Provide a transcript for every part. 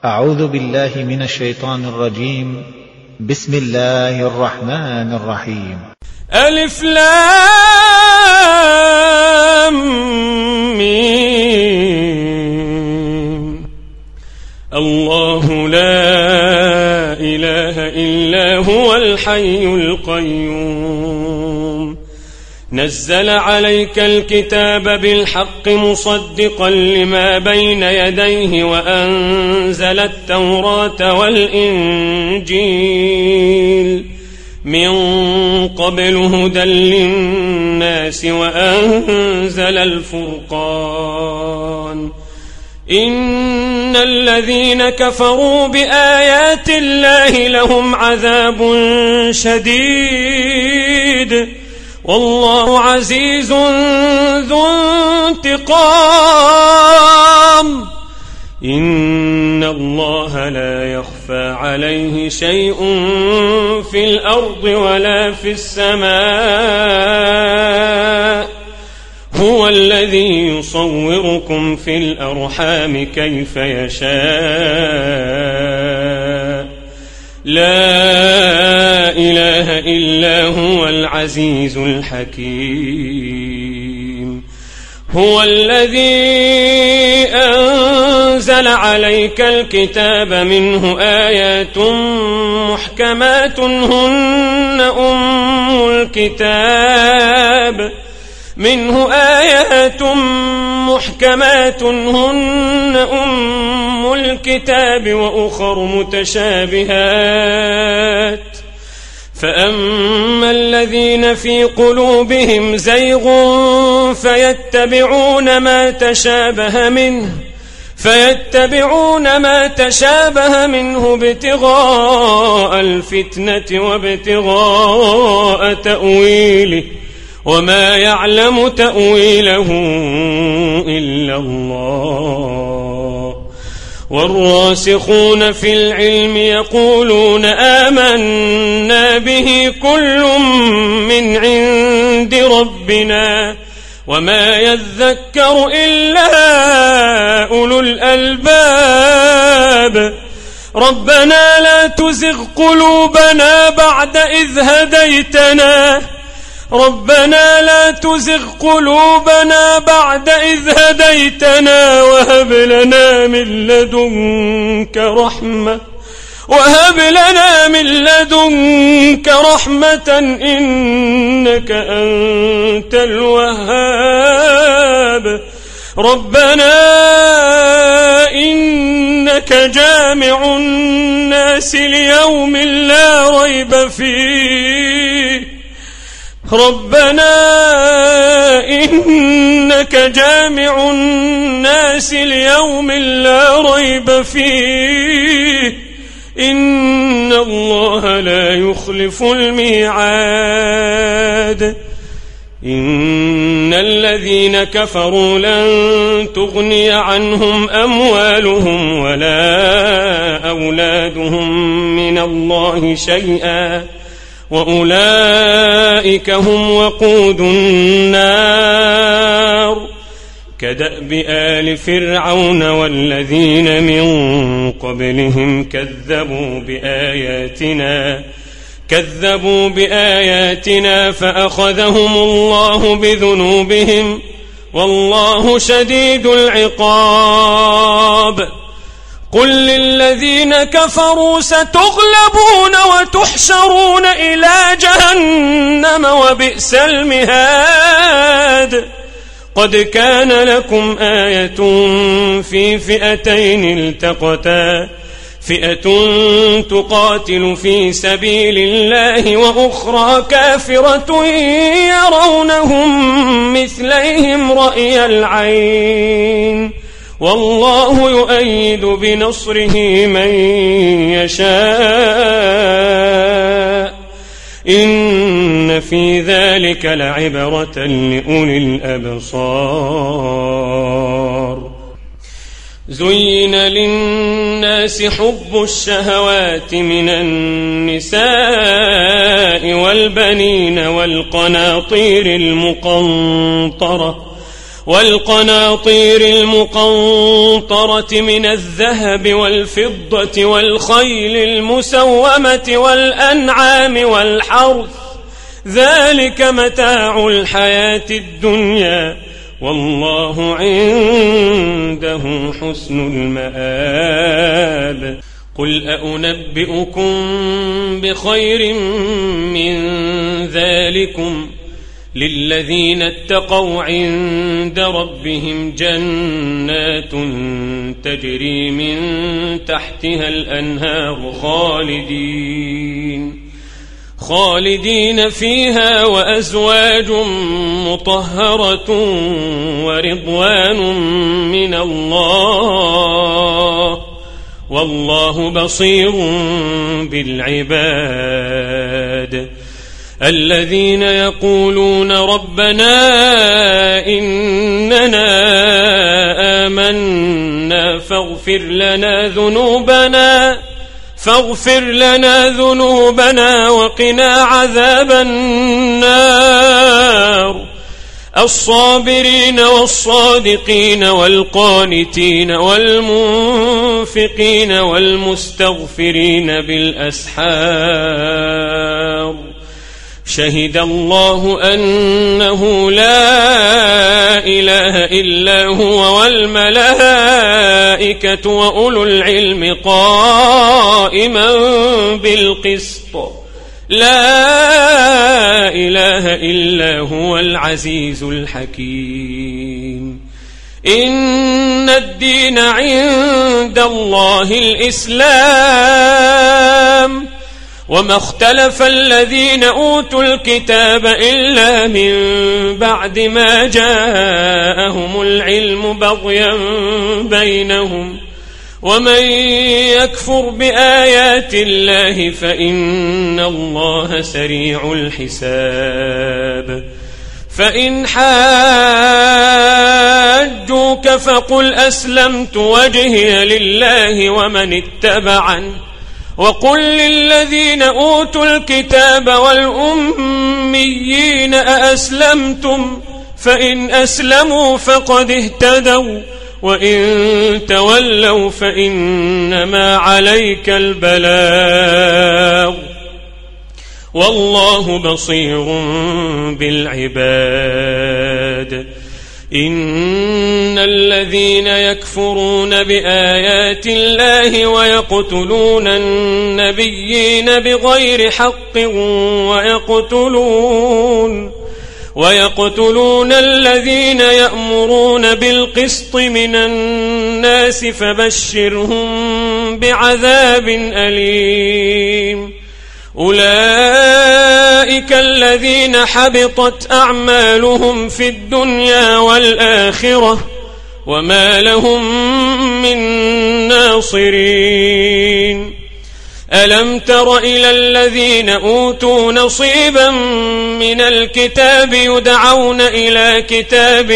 أعوذ بالله من الشيطان الرجيم. بسم الله الرحمن الرحيم. ألف لام ميم. الله لا إله إلا هو الحي القيوم نزل عليك الكتاب بالحق مصدقا لما بين يديه وأنزل التوراة والإنجيل من قبل هدى للناس وأنزل الفرقان إن الذين كفروا بآيات الله لهم عذاب شديد والله عزيز ذو انتقام إن الله لا يخفى عليه شيء في الأرض ولا في السماء هو الذي يصوركم في الأرحام كيف يشاء لا إله إلا هو العزيز الحكيم هو الذي أنزل عليك الكتاب منه آيات محكمات هن أم الكتاب وأخر متشابهات فأما الذين في قلوبهم زيغ فيتبعون ما تشابه منه ابتغاء الفتنة وابتغاء تأويله وما يعلم تأويله إلا الله والراسخون في العلم يقولون آمنا به كل من عند ربنا وما يذكر إلا أولو الألباب ربنا لا تزغ قلوبنا بعد إذ هديتنا وهب لنا من لدنك رحمة إنك أنت الوهاب ربنا إنك جامع الناس ليوم لا ريب فيه إن الله لا يخلف الميعاد إن الذين كفروا لن تغني عنهم أموالهم ولا أولادهم من الله شيئا وأولئك هم وقود النار كدأب آل فرعون والذين من قبلهم كذبوا بآياتنا فأخذهم الله بذنوبهم والله شديد العقاب قل للذين كفروا ستغلبون وتحشرون إلى جهنم وبئس المهاد قد كان لكم آية في فئتين التقتا فئة تقاتل في سبيل الله وأخرى كافرة يرونهم مثليهم رأي العين والله يؤيد بنصره من يشاء إن في ذلك لعبرة لأولي الأبصار زين للناس حب الشهوات من النساء والبنين والقناطير المقنطرة والقناطير المقنطرة من الذهب والفضة والخيل المسومة والأنعام والحرث ذلك متاع الحياة الدنيا والله عنده حسن المآب. قل أنبئكم بخير من ذلكم للذين اتقوا عند ربهم جنات تجري من تحتها الأنهار خالدين فيها وأزواج مطهرة ورضوان من الله والله بصير بالعباد. الذين يقولون ربنا إننا آمنا فاغفر لنا ذنوبنا وقنا عذاب النار. الصابرين والصادقين والقانتين والمنفقين والمستغفرين بالأسحار. شهد الله أنه لا إله إلا هو والملائكة وأولو العلم قائما بالقسط لا إله إلا هو العزيز الحكيم. إن الدين عند الله الإسلام وما اختلف الذين أوتوا الكتاب إلا من بعد ما جاءهم العلم بغيا بينهم ومن يكفر بآيات الله فإن الله سريع الحساب. فإن حاجوك فقل أسلمت وجهي لله ومن اتبعني وقل للذين أوتوا الكتاب والأميين أأسلمتم فإن أسلموا فقد اهتدوا وإن تولوا فإنما عليك البلاغ والله بصير بالعباد. إن الذين يكفرون بآيات الله ويقتلون النبيين بغير حق ويقتلون الذين يأمرون بالقسط من الناس فبشرهم بعذاب أليم. أولئك الذين حبطت أعمالهم في الدنيا والآخرة وما لهم من ناصرين. ألم تر إلى الذين أوتوا نصيبا من الكتاب يدعون إلى كتاب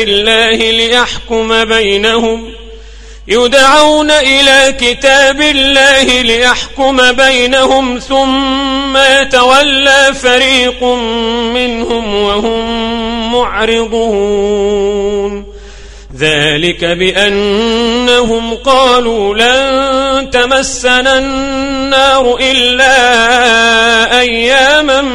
الله ليحكم بينهم ثم يتولى فريق منهم وهم معرضون. ذلك بأنهم قالوا لن تمسنا النار إلا أياما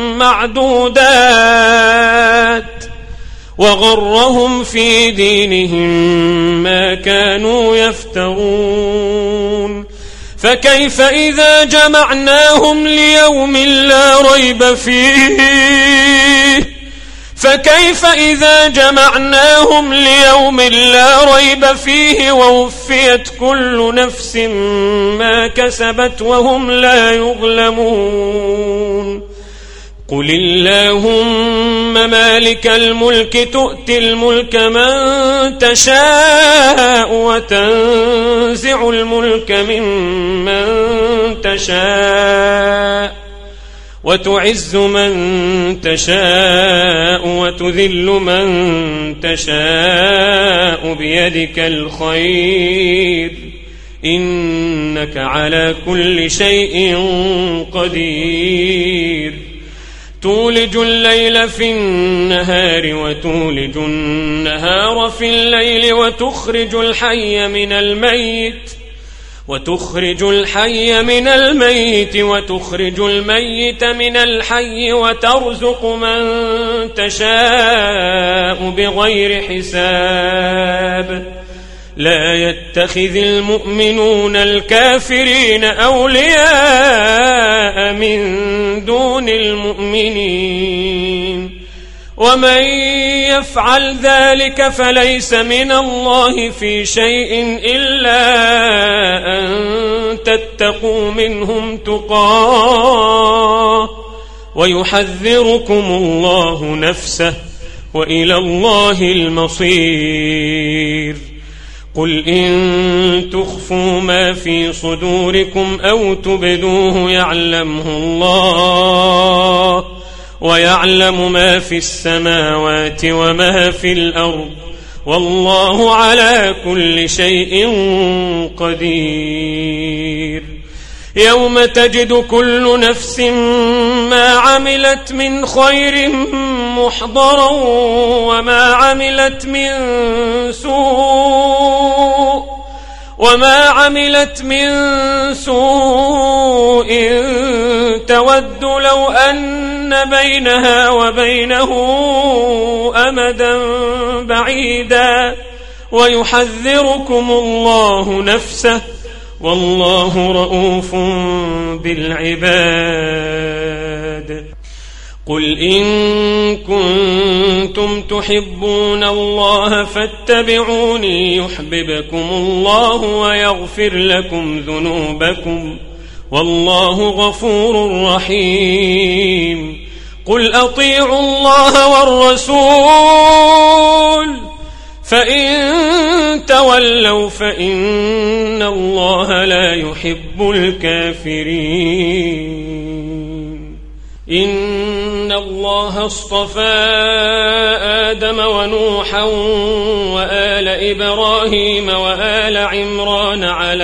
معدودات وغرهم في دينهم ما كانوا يفترون. فكيف إذا جمعناهم ليوم لا ريب فيه ووفيت كل نفس ما كسبت وهم لا يظلمون. قل اللهم مالك الملك تؤتي الملك من تشاء وتنزع الملك ممن تشاء وتعز من تشاء وتذل من تشاء بيدك الخير إنك على كل شيء قدير. تولج الليل في النهار وتولج النهار في الليل وتخرج الحي من الميت وتخرج الميت من الحي وترزق من تشاء بغير حساب لا يتخذ المؤمنون الكافرين أولياء من دون المؤمنين ومن يفعل ذلك فليس من الله في شيء إلا أن تتقوا منهم تقاه ويحذركم الله نفسه وإلى الله المصير قل إن تخفوا ما في صدوركم أو تبدوه يعلمه الله ويعلم ما في السماوات وما في الأرض والله على كل شيء قدير يوم تجد كل نفس ما عملت من خير محضرا وما عملت من سوء تود لو أن بينها وبينه أمدا بعيدا ويحذركم الله نفسه والله رؤوف بالعباد قل إن كنتم تحبون الله فاتبعوني يحببكم الله ويغفر لكم ذنوبكم والله غفور رحيم قل أطيعوا الله والرسول فإن تولوا فإن الله لا يحب الكافرين إن الله اصطفى آدم ونوحا وآل إبراهيم وآل عمران على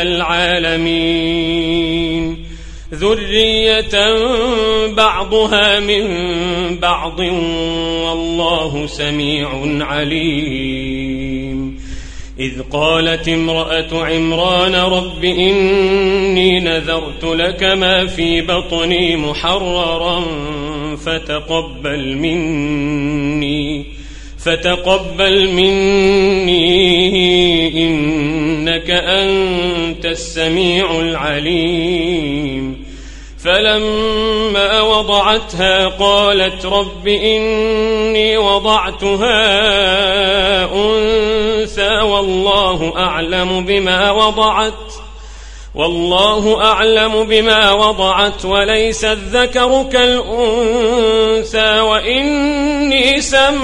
العالمين ذرية بعضها من بعض والله سميع عليم إذ قالت امرأة عمران رب إني نذرت لك ما في بطني محررا فتقبل مني إنك أنت السميع العليم فلما وضعتها قالت رب إني وضعتها أنثى والله أعلم بما وضعت وليس الذكر كالأنثى وإني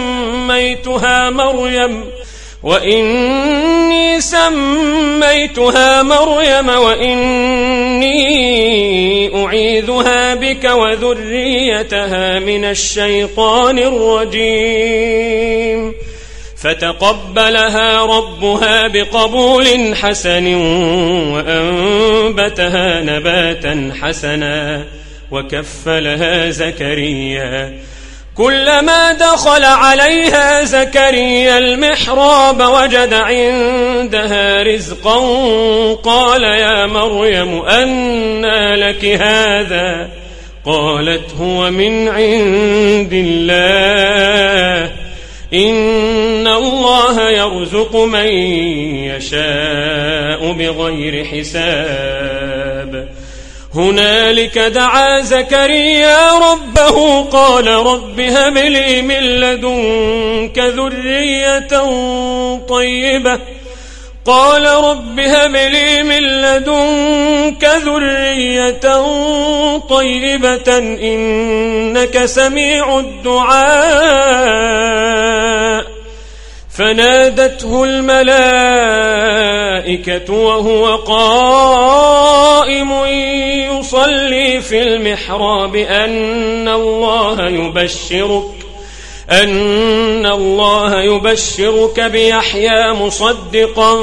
سميتها مريم وإني أعيذها بك وذريتها من الشيطان الرجيم فتقبلها ربها بقبول حسن وأنبتها نباتا حسنا وكفلها زكريا كلما دخل عليها زكريا المحراب وجد عندها رزقا قال يا مريم أنى لك هذا قالت هو من عند الله إن الله يرزق من يشاء بغير حساب هنالك دعا زكريا ربه قال رب هب لي من لدنك ذرية طيبة إنك سميع الدعاء فنادته الملائكة وهو قائم يصلي في المحراب أن الله يبشرك بيحيى مصدقا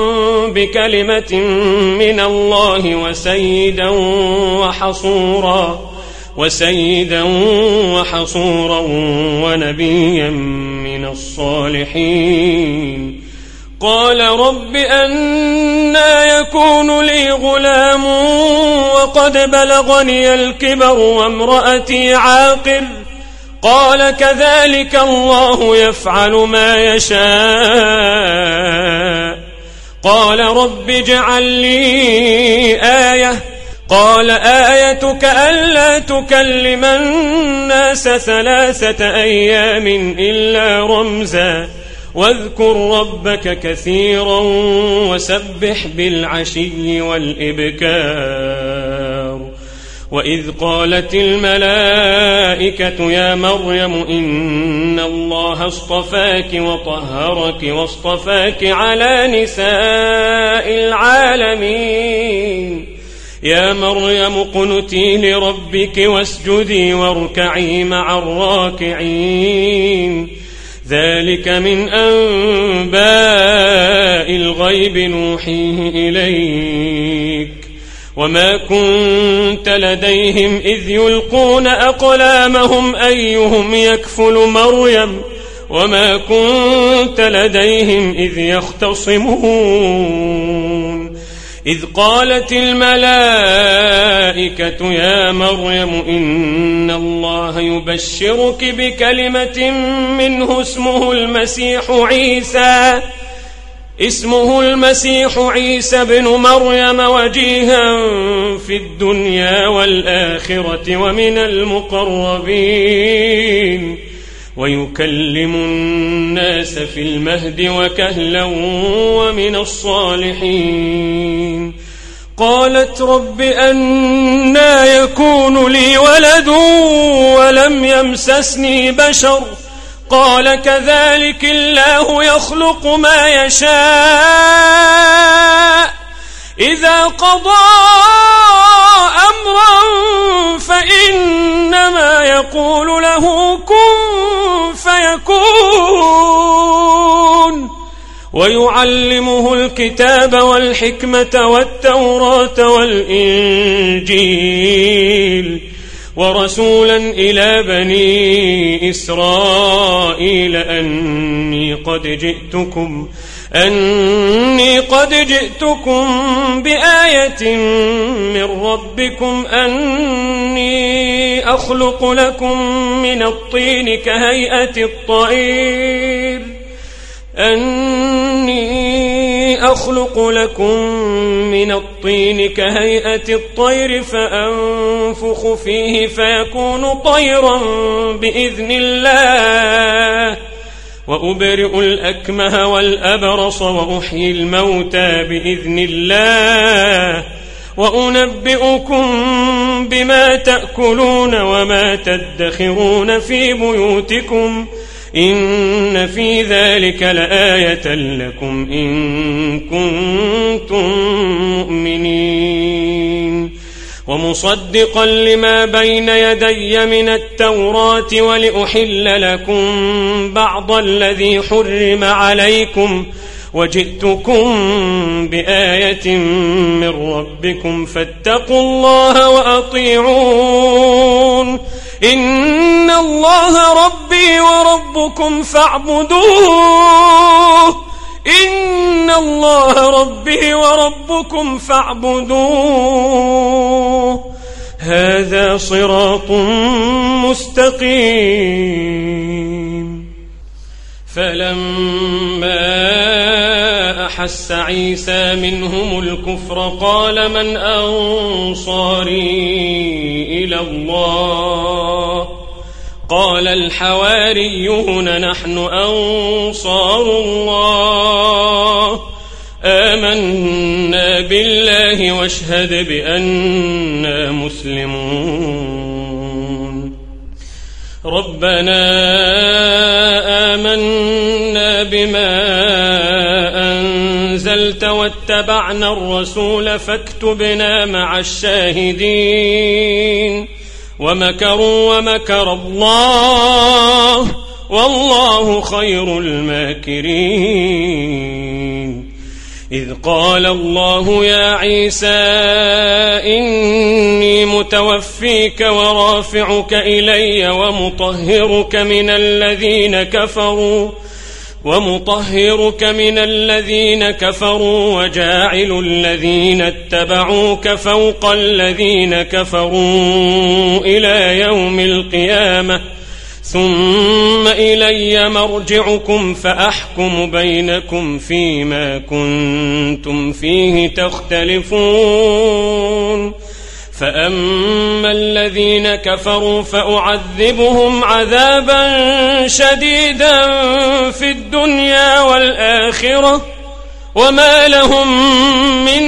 بكلمة من الله وسيدا وسيدا وحصورا ونبيا من الصالحين. قال رب أنى يكون لي غلام وقد بلغني الكبر وامرأتي عاقر؟ قال كذلك الله يفعل ما يشاء. قال رب اجعل لي آية. قال آيتك ألا تكلم الناس 3 أيام إلا رمزا واذكر ربك كثيرا وسبح بالعشي والإبكار. وإذ قالت الملائكة يا مريم إن الله اصطفاك وطهرك واصطفاك على نساء العالمين. يا مريم اقنتي لربك واسجدي واركعي مع الراكعين. ذلك من أنباء الغيب نوحيه إليك وما كنت لديهم إذ يلقون أقلامهم أيهم يكفل مريم وما كنت لديهم إذ يختصمون. إذ قالت الملائكة يا مريم إن الله يبشرك بكلمة منه اسمه المسيح عيسى بن مريم وجيها في الدنيا والآخرة ومن المقربين ويكلم الناس في المهد وكهلا ومن الصالحين. قالت رب أنى يكون لي ولد ولم يمسسني بشر؟ قال كذلك الله يخلق ما يشاء إذا قضى أمرا فإنما يقول له كن فيكون. ويعلمه الكتاب والحكمة والتوراة والإنجيل ورسولا إلى بني إسرائيل أني قد جئتكم بآية من ربكم أني أخلق لكم من الطين كهيئة الطير فأنفخ فيه فيكون طيرا بإذن الله وأبرئ الأكمه والأبرص وأحيي الموتى بإذن الله وأنبئكم بما تأكلون وما تدخرون في بيوتكم إن في ذلك لآية لكم إن كنتم مؤمنين. ومصدقا لما بين يدي من التوراة ولأحل لكم بعض الذي حرم عليكم وجئتكم بآية من ربكم فاتقوا الله وأطيعون. إن الله ربي وربكم فاعبدوه هذا صراط مستقيم. فلما أحس عيسى منهم الكفر قال من أنصاري إلى الله؟ قال الحواريون نحن أنصار الله آمنا بالله واشهد بأننا مسلمون. ربنا آمنا بما أنزلت واتبعنا الرسول فاكتبنا مع الشاهدين. ومكروا ومكر الله والله خير الماكرين. إذ قال الله يا عيسى إني متوفيك ورافعك إلي ومطهرك من الذين كفروا وجاعل الذين اتبعوك فوق الذين كفروا إلى يوم القيامة ثم إلي مرجعكم فأحكم بينكم فيما كنتم فيه تختلفون فأما الذين كفروا فأعذبهم عذابا شديدا في الدنيا والآخرة وما لهم من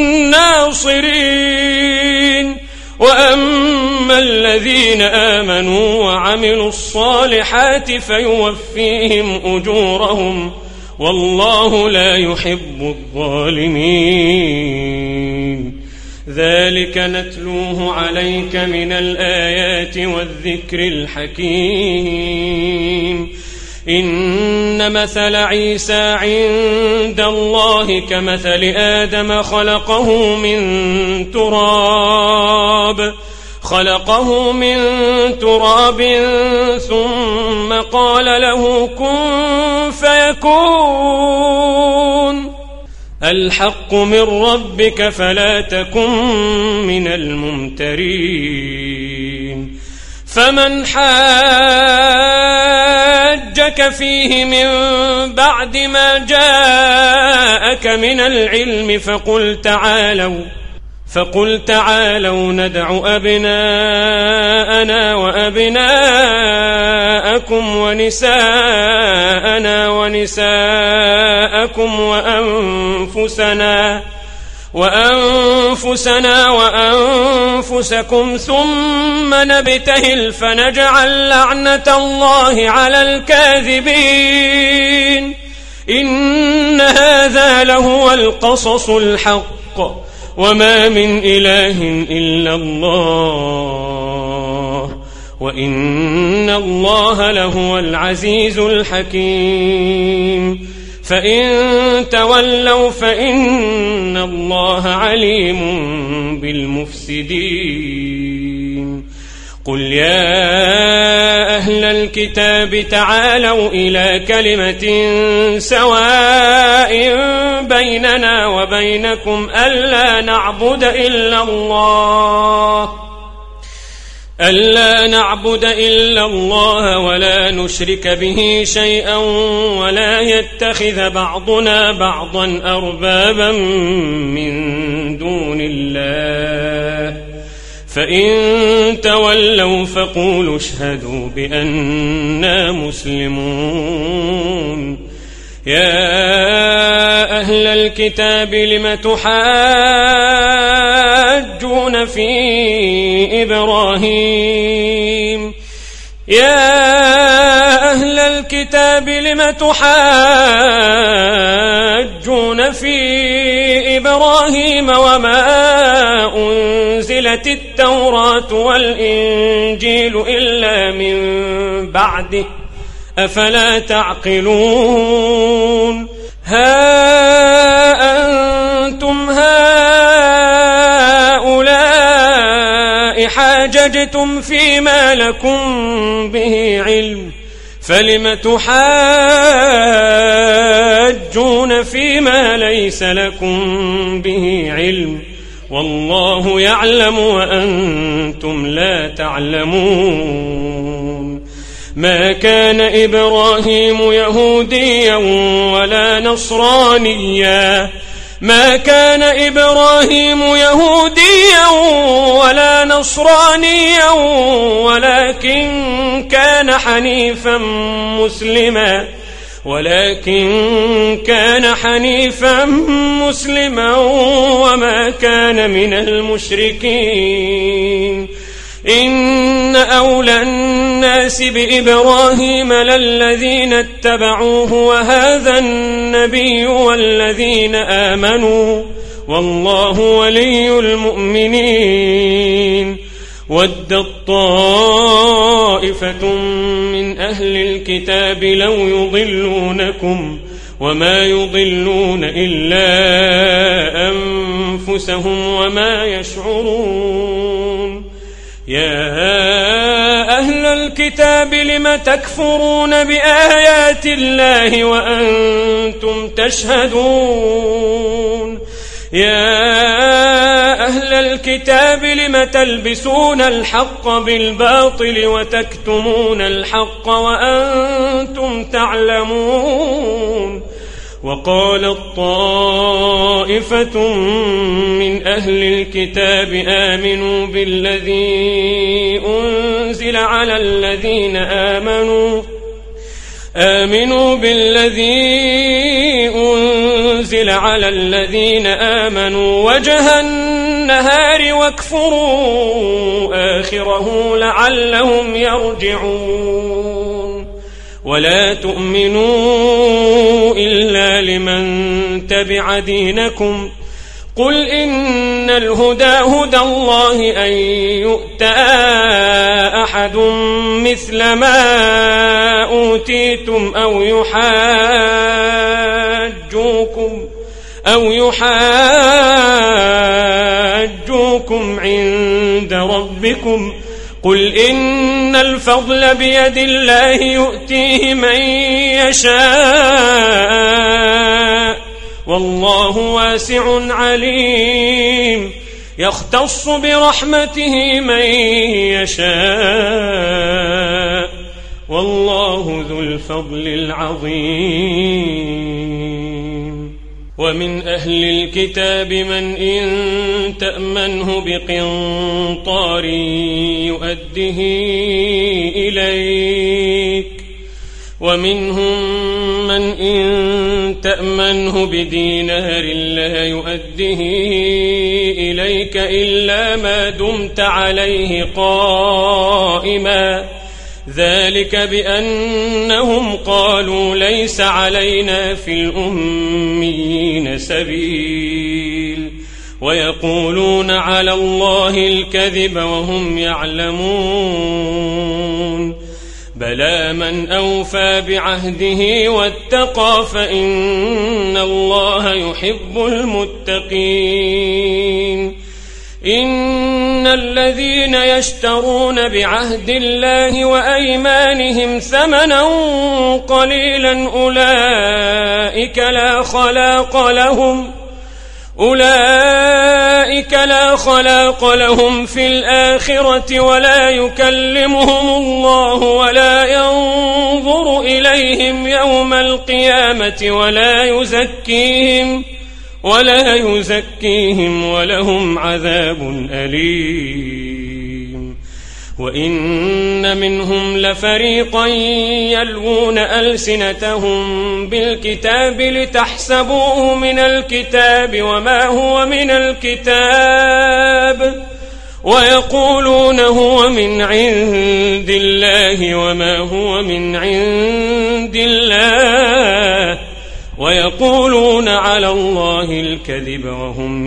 ناصرين وأما الذين آمنوا وعملوا الصالحات فيوفيهم أجورهم والله لا يحب الظالمين ذلك نتلوه عليك من الآيات والذكر الحكيم إن مثل عيسى عند الله كمثل آدم خلقه من تراب ثم قال له كن فيكون الحق من ربك فلا تكن من الممترين فمن حاجك فيه من بعد ما جاءك من العلم فقل تعالوا ندع أبناءنا وأبناءكم ونساءنا ونساءكم وأنفسنا وأنفسكم ثم نبتهل فنجعل لعنة الله على الكاذبين إن هذا لهو القصص الحق وما من إله إلا الله وإن الله لهو العزيز الحكيم فإن تولوا فإن الله عليم بالمفسدين قل يا أهل الكتاب تعالوا إلى كلمة سواء بيننا وبينكم ألا نعبد إلا الله ولا نشرك به شيئا ولا يتخذ بعضنا بعضا أربابا من دون الله فإن تولوا فقولوا اشهدوا بأننا مسلمون يا أهل الكتاب لم تحاجون في إبراهيم وما أنزلت التوراة والإنجيل إلا من بعده أفلا تعقلون ها أنتم هؤلاء حاججتم فيما لكم به علم فلم تحاجون فيما ليس لكم به علم والله يعلم وأنتم لا تعلمون ما كان إبراهيم يهوديا ولا نصرانيا ولكن كان حنيفا مسلما وما كان من المشركين إن أولى الناس بإبراهيم للذين اتبعوه وهذا النبي والذين آمنوا والله ولي المؤمنين ودت طائفة من أهل الكتاب لو يضلونكم وما يضلون إلا أنفسهم وما يشعرون يا أهل الكتاب لم تكفرون بآيات الله وأنتم تشهدون يا أهل الكتاب لم تلبسون الحق بالباطل وتكتمون الحق وأنتم تعلمون وقالت طائفة من أهل الكتاب آمنوا بالذي أنزل على الذين آمنوا وجه النهار واكفروا آخره لعلهم يرجعون ولا تؤمنوا إلا لمن تبع دينكم قل إن الهدى هدى الله أن يؤتى أحد مثل ما أوتيتم أو يحاجوكم عند ربكم قل إن الفضل بيد الله يؤتيه من يشاء والله واسع عليم يختص برحمته من يشاء والله ذو الفضل العظيم ومن أهل الكتاب من إن تأمنه بقنطار يؤده إليك ومنهم من إن تأمنه بدينار لا يؤده إليك إلا ما دمت عليه قائما ذلك بأنهم قالوا ليس علينا في الأميين سبيل ويقولون على الله الكذب وهم يعلمون بلى من أوفى بعهده واتقى فإن الله يحب المتقين إن الذين يشترون بعهد الله وأيمانهم ثمنا قليلا أولئك لا خلاق لهم في الآخرة ولا يكلمهم الله ولا ينظر إليهم يوم القيامة ولا يزكيهم ولهم عذاب أليم وإن منهم لفريقا يلوون ألسنتهم بالكتاب لتحسبوه من الكتاب وما هو من الكتاب ويقولون هو من عند الله وما هو من عند الله ويقولون على الله الكذب وهم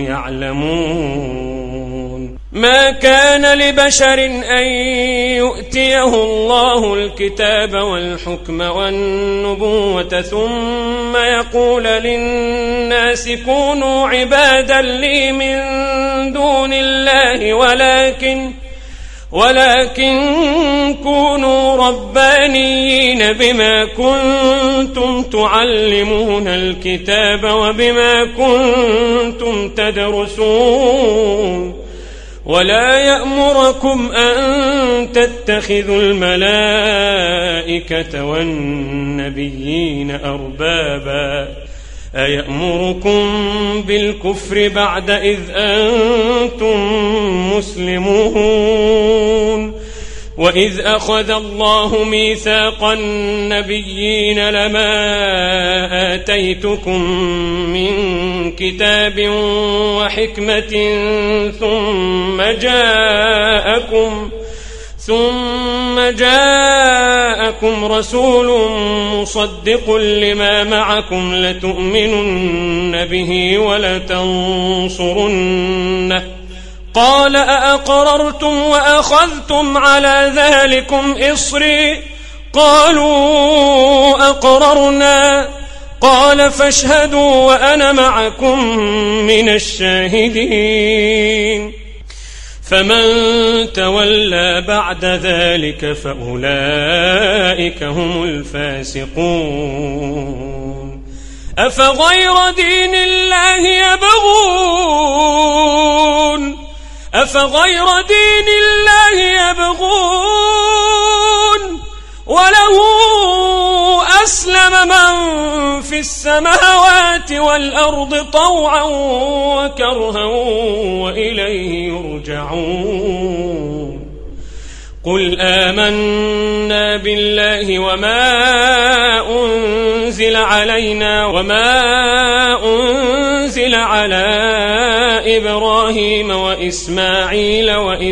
يعلمون ما كان لبشر أن يؤتيه الله الكتاب والحكم والنبوة ثم يقول للناس كونوا عبادا لي من دون الله ولكن كونوا ربانيين بما كنتم تعلمون الكتاب وبما كنتم تدرسون ولا يأمركم أن تتخذوا الملائكة والنبيين أربابا أيأمركم بالكفر بعد إذ أنتم مسلمون وإذ أخذ الله ميثاق النبيين لما آتيتكم من كتاب وحكمة ثم جاءكم رسول مصدق لما معكم لتؤمنن به ولتنصرنه قال أأقررتم وأخذتم على ذلكم إصري قالوا أقررنا قال فاشهدوا وأنا معكم من الشاهدين فمن تولى بعد ذلك فأولئك هم الفاسقون أفغير دين الله يبغون وله أسلم من في السماوات والأرض طوعا وكرها وإليه يرجعون قل آمنا بالله وما أنزل علينا وما أنزل على إبراهيم وإسماعيل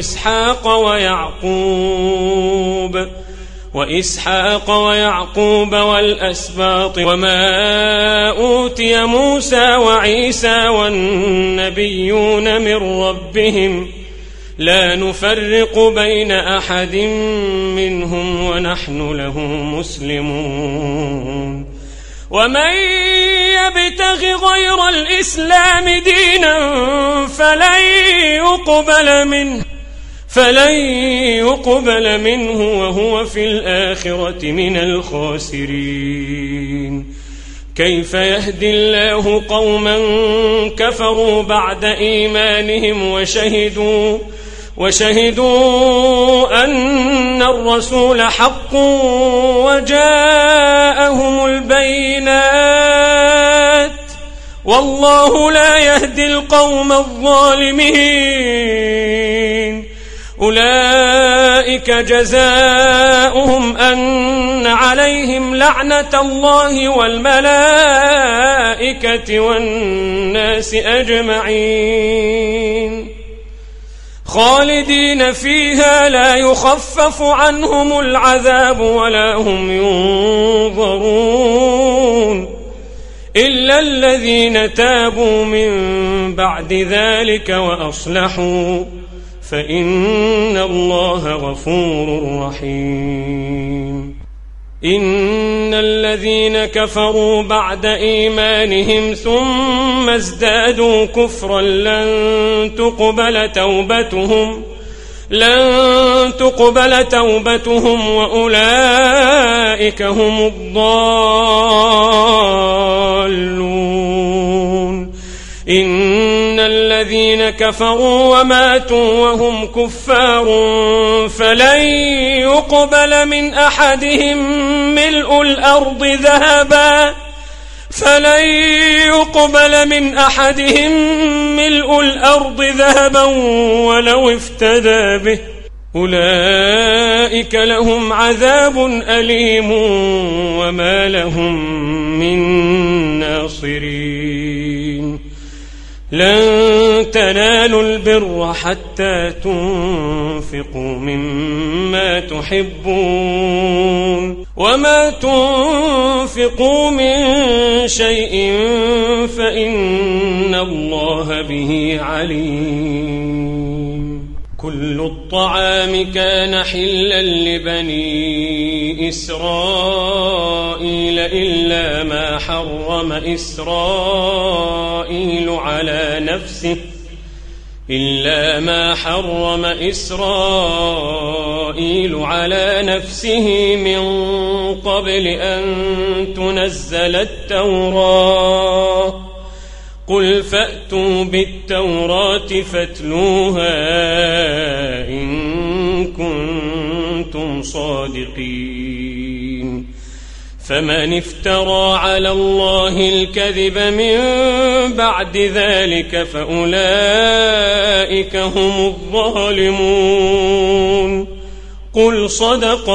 وإسحاق ويعقوب والأسباط وما أوتي موسى وعيسى والنبيون من ربهم لا نفرق بين أحد منهم ونحن له مسلمون ومن يبتغ غير الإسلام دينا فلن يقبل منه وهو في الآخرة من الخاسرين كيف يهدي الله قوما كفروا بعد إيمانهم وشهدوا أن الرسول حق وجاءهم البينات والله لا يهدي القوم الظالمين أولئك جزاؤهم أن عليهم لعنة الله والملائكة والناس أجمعين خالدين فيها لا يخفف عنهم العذاب ولا هم ينظرون إلا الذين تابوا من بعد ذلك وأصلحوا فإن الله غفور رحيم إن الذين كفروا بعد إيمانهم ثم ازدادوا كفرا لن تقبل توبتهم وأولئك هم الضالون إن الذين كفروا وماتوا وهم كفار فلن يقبل من أحدهم ملء الأرض ذهبا ولو افتدى به أولئك لهم عذاب أليم وما لهم من ناصرين لن تنالوا البر حتى تنفقوا مما تحبون وما تنفقوا من شيء فإن الله به عليم كل الطعام كان حلا لبني إسرائيل إلا ما حرم إسرائيل على نفسه من قبل أن تنزل التوراة قل فأتوا بالتوراة فاتلوها إن كنتم صادقين فمن افترى على الله الكذب من بعد ذلك فأولئك هم الظالمون قل صدق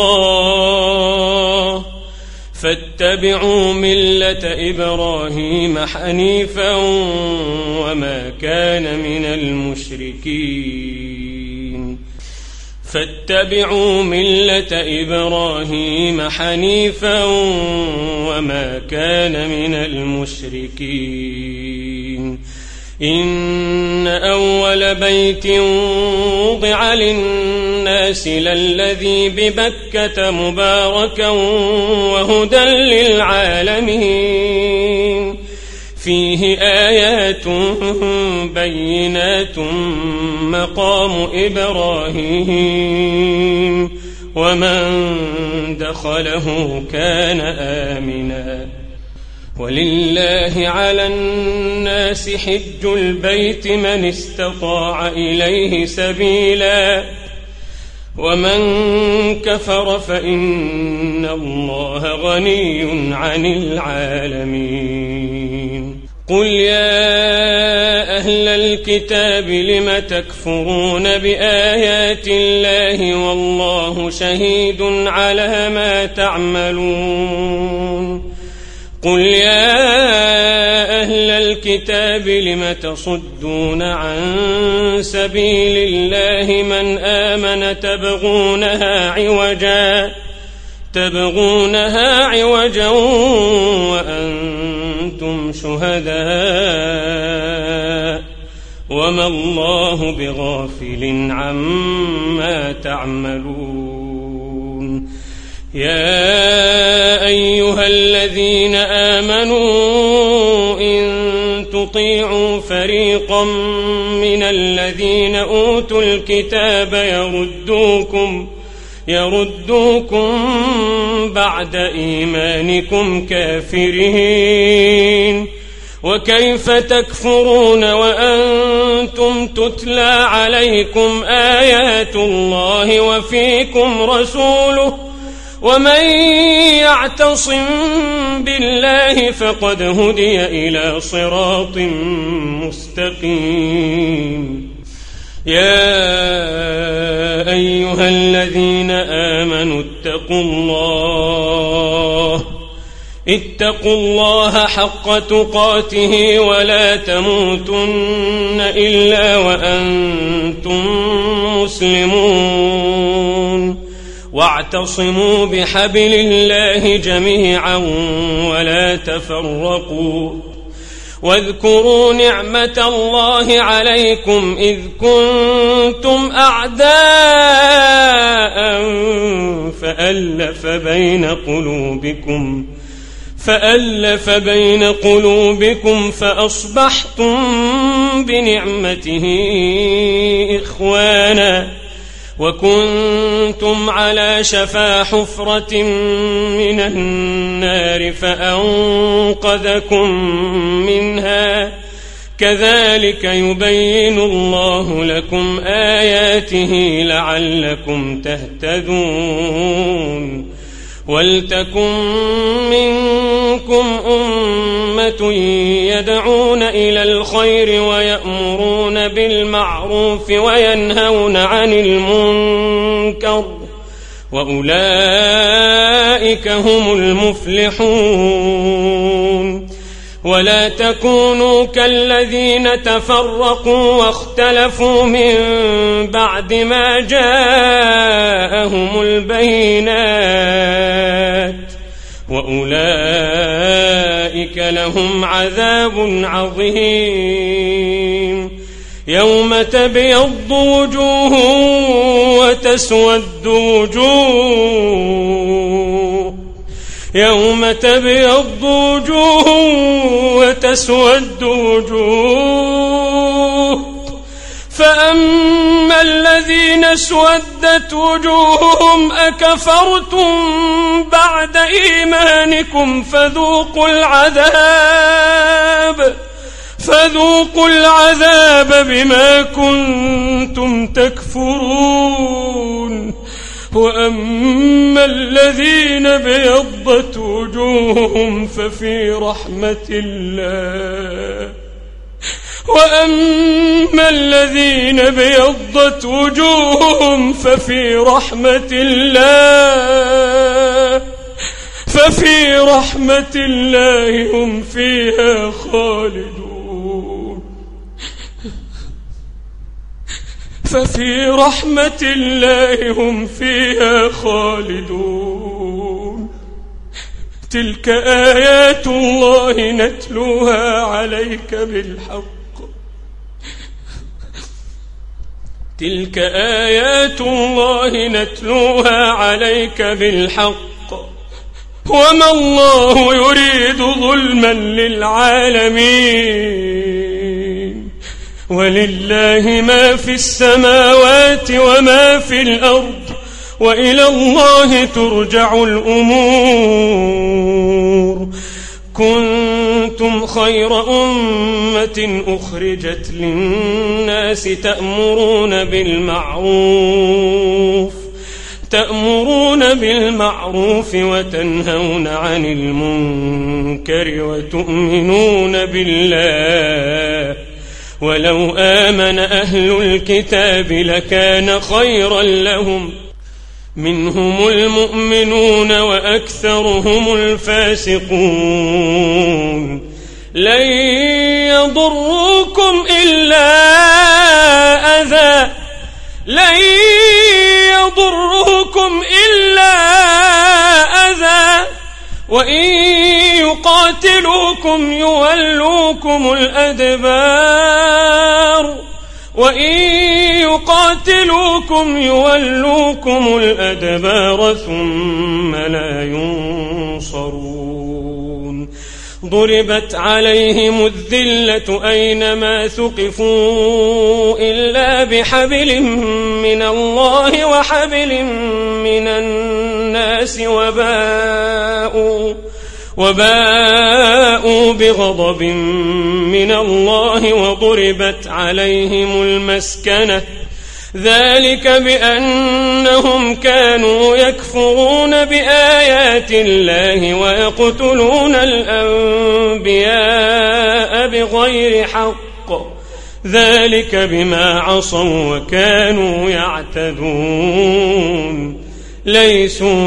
الله فاتبعوا ملة إبراهيم حنيفا وما كان من المشركين إن أول بيت وضع للناس للذي ببكة مباركا وهدى للعالمين فيه آيات بينات مقام إبراهيم ومن دخله كان آمنا ولله على الناس حج البيت من استطاع إليه سبيلا ومن كفر فإن الله غني عن العالمين قل يا أهل الكتاب لم تكفرون بآيات الله والله شهيد على ما تعملون قل يا أهل الكتاب لم تصدون عن سبيل الله من آمن تبغونها عوجا وأنتم شهداء وما الله بغافل عما تعملون يا أيها الذين آمنوا إن تطيعوا فريقا من الذين أوتوا الكتاب يردوكم بعد إيمانكم كافرين وكيف تكفرون وأنتم تتلى عليكم آيات الله وفيكم رسوله ومن يعتصم بالله فقد هدي إلى صراط مستقيم يا أيها الذين آمنوا اتقوا الله حق تقاته ولا تموتن إلا وأنتم مسلمون واعتصموا بحبل الله جميعا ولا تفرقوا واذكروا نعمة الله عليكم إذ كنتم أعداء فألف بين قلوبكم فأصبحتم بنعمته إخوانا وكنتم على شفا حفرة من النار فأنقذكم منها كذلك يبين الله لكم آياته لعلكم تهتدون ولتكن منكم أمة يدعون إلى الخير ويأمرون بالمعروف وينهون عن المنكر وأولئك هم المفلحون ولا تكونوا كالذين تفرقوا واختلفوا من بعد ما جاءهم البينات وأولئك لهم عذاب عظيم يوم تبيض وجوه وتسود وجوه يوم تبيض وجوه وتسود وجوه فأما الذين اسودت وجوههم أكفرتم بعد إيمانكم فذوقوا العذاب بما كنتم تكفرون وأما الذين بيضت وجوههم ففي رحمة الله وأما الذين بيضت وجوههم ففي رحمة الله هم فيها خالدون ففي رحمة الله هم فيها خالدون تلك آيات الله نتلوها عليك بالحق تلك آيات الله نتلوها عليك بالحق وما الله يريد ظلما للعالمين ولله ما في السماوات وما في الأرض وإلى الله ترجع الأمور كنتم خير أمة أخرجت للناس تأمرون بالمعروف وتنهون عن المنكر وتؤمنون بالله ولو آمن أهل الكتاب لكان خيرا لهم منهم المؤمنون وأكثرهم الفاسقون لن يضروكم إلا أذى وإن يقاتلوكم يولوكم الأدبار ثم لا ينصرون ضربت عليهم الذلة أينما ثقفوا إلا بحبل من الله وحبل من الناس وباءوا بغضب من الله وضربت عليهم المسكنة ذلك بأنهم كانوا يكفرون بآيات الله ويقتلون الأنبياء بغير حق ذلك بما عصوا وكانوا يعتدون ليسوا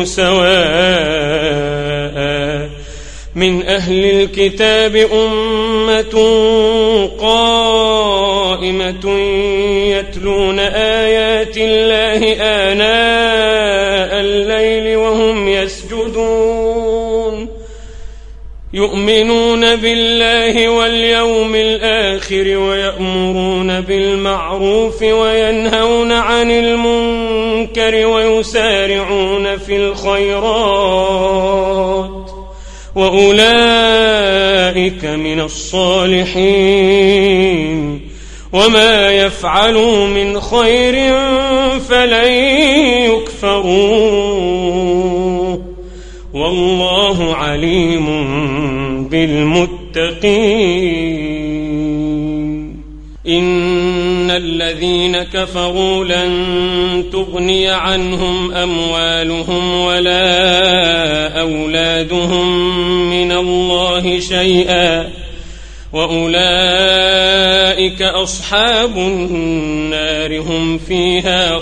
سواء من أهل الكتاب أمة قائمة يتلون آيات الله آناء الليل وهم يسجدون يؤمنون بالله واليوم الآخر ويأمرون بالمعروف وينهون عن المنكر ويسارعون في الخيرات وأولئك من الصالحين وما يفعلوا من خير فلن يكفروه والله عليم بالمتقين إن الذين كفروا لن تغني عنهم أموالهم ولا أولادهم من الله شيئا وأولئك أصحاب النار هم فيها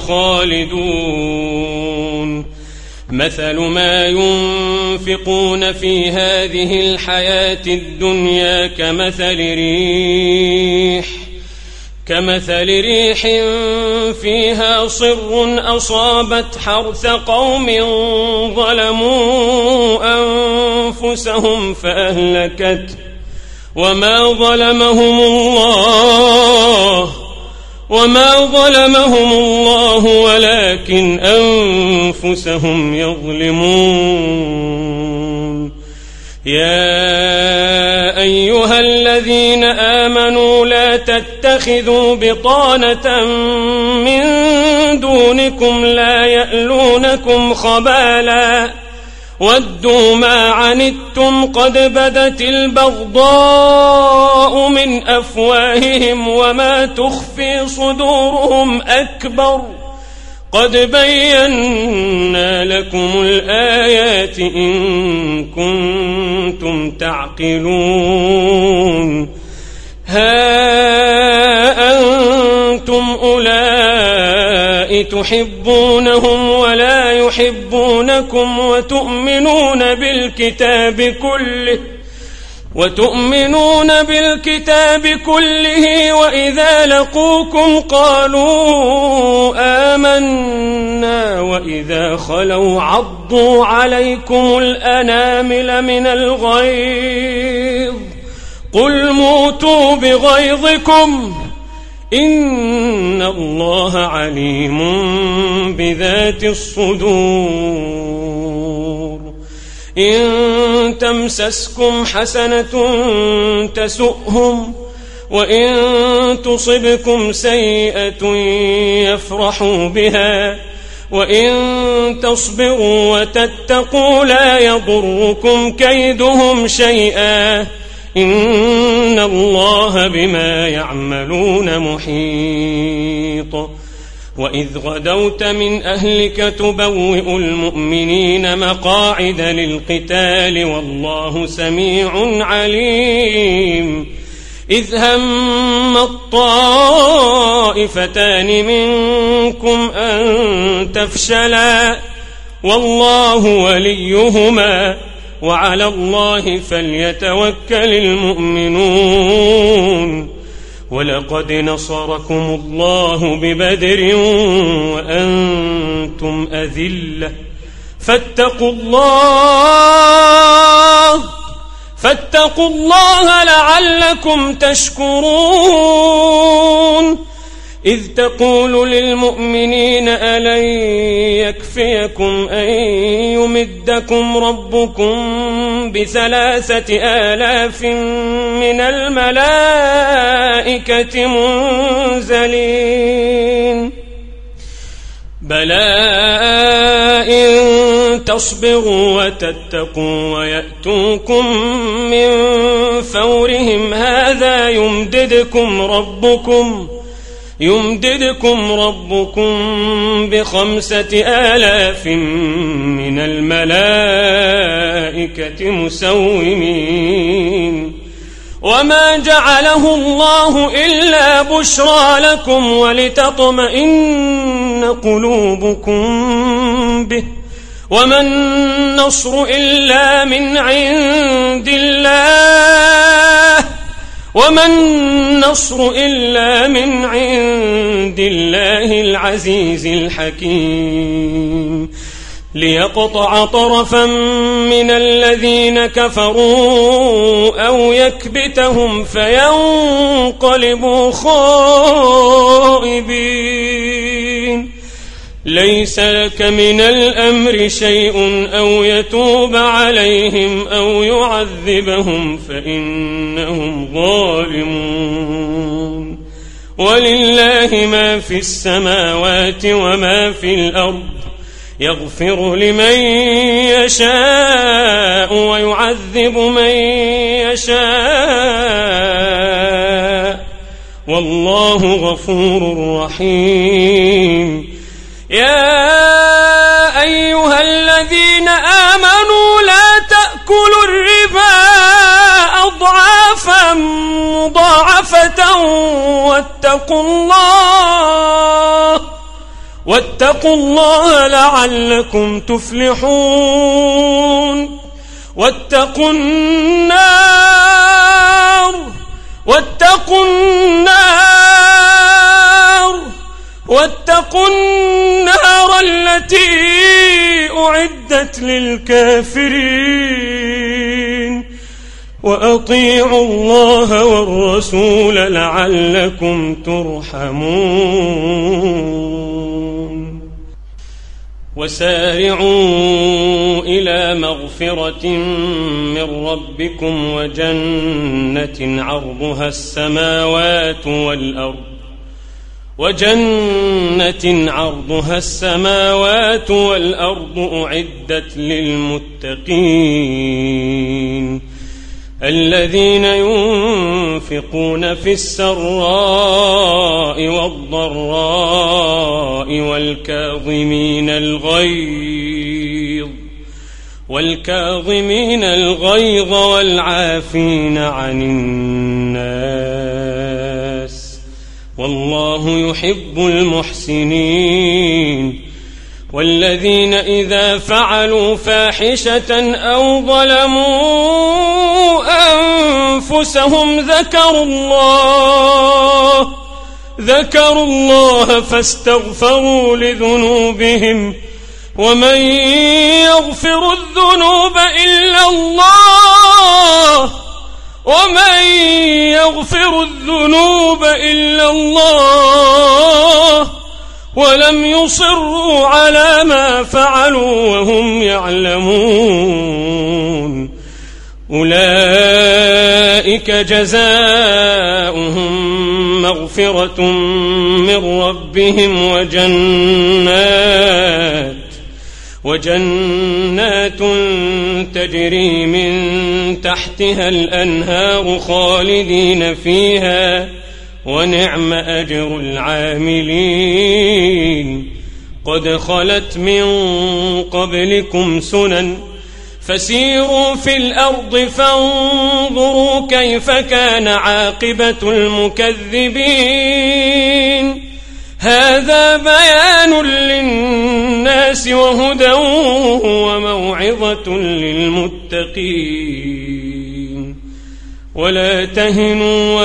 خالدون مثل ما ينفقون في هذه الحياة الدنيا كمثل ريح فيها صر أصابت حرث قوم ظلموا أنفسهم فأهلكته وما ظلمهم الله ولكن أنفسهم يظلمون يا أيها الذين آمنوا لا تتخذوا بطانة من دونكم لا يألونكم خبالا ودوا ما عنتم قد بدت البغضاء من أفواههم وما تخفي صدورهم أكبر قد بينا لكم الآيات إن كنتم تعقلون ها أنتم أولئك تحبونهم ولا يحبونكم وتؤمنون بالكتاب كله وإذا لقوكم قالوا آمنا وإذا خلوا عضوا عليكم الأنامل من الغيظ قل موتوا بغيظكم إن الله عليم بذات الصدور إن تمسسكم حسنة تسؤهم وإن تصبكم سيئة يفرحوا بها وإن تصبروا وتتقوا لا يضركم كيدهم شيئا إن الله بما يعملون محيط. وإذ غدوت من أهلك تبوئ المؤمنين مقاعد للقتال والله سميع عليم. إذ هم الطائفتان منكم أن تفشلا والله وليهما وعلى الله فليتوكل المؤمنون. ولقد نصركم الله ببدر وأنتم أذلة فاتقوا الله لعلكم تشكرون. إذ تقول للمؤمنين ألن يكفيكم أن يمدكم ربكم ب3,000 من الملائكة منزلين بلى إن تصبروا وتتقوا ويأتوكم من فورهم هذا يمددكم ربكم ب5,000 من الملائكة مسومين. وما جعله الله إلا بشرى لكم ولتطمئن قلوبكم به وما النصر إلا من عند الله العزيز الحكيم. ليقطع طرفا من الذين كفروا أو يكبتهم فينقلبوا خائبين. ليس لك من الأمر شيء أو يتوب عليهم أو يعذبهم فإنهم ظالمون. ولله ما في السماوات وما في الأرض يغفر لمن يشاء ويعذب من يشاء والله غفور رحيم. يا أيها الذين آمنوا لا تأكلوا الربا أضعافا مضاعفة واتقوا الله لعلكم تفلحون. واتقوا النار التي أعدت للكافرين. وأطيعوا الله والرسول لعلكم ترحمون. وسارعوا إلى مغفرة من ربكم وجنة عرضها السماوات والأرض أعدت للمتقين الذين ينفقون في السراء والضراء والكاظمين الغيظ والعافين عن الناس والله يحب المحسنين. والذين إذا فعلوا فاحشة أو ظلموا أنفسهم ذكروا الله فاستغفروا لذنوبهم ومن يغفر الذنوب إلا الله ولم يصروا على ما فعلوا وهم يعلمون أولئك جزاؤهم مغفرة من ربهم وجنات تجري من تحتها الأنهار خالدين فيها ونعم أجر العاملين قد خلت من قبلكم سنن فسيروا في الأرض فانظروا كيف كان عاقبة المكذبين هذا بيان للناس وهدى وموعظة للمتقين ولا تهنوا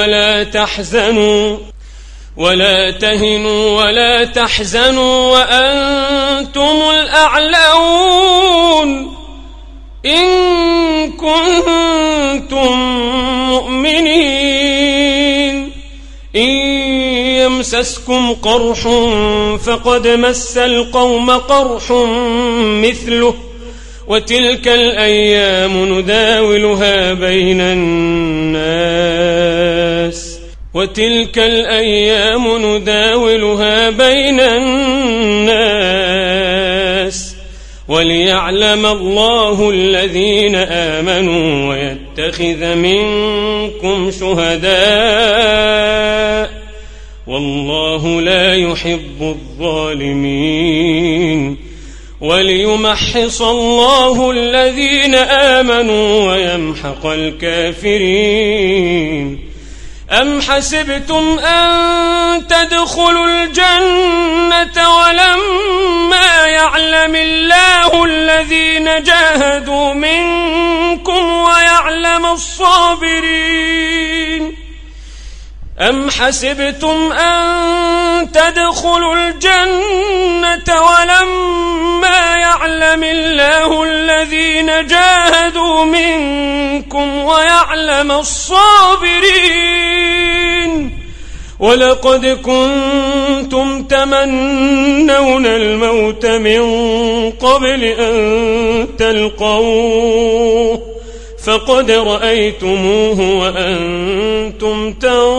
ولا تحزنوا وأنتم الأعلون إن كنتم مؤمنين إن يمسسكم قرح فقد مس القوم قرح مثله وتلك الأيام نداولها بين الناس وليعلم الله الذين آمنوا ويتخذ منكم شهداء والله لا يحب الظالمين وليمحص الله الذين آمنوا ويمحق الكافرين أم حسبتم أن تدخلوا الجنة ولما يعلم الله الذين جاهدوا منكم ويعلم الصابرين أم حسبتم أن تدخلوا الجنة ولما يعلم الله الذين جاهدوا منكم ويعلم الصابرين ولقد كنتم تمنون الموت من قبل أن تلقوه فقد رأيتموه وأنتم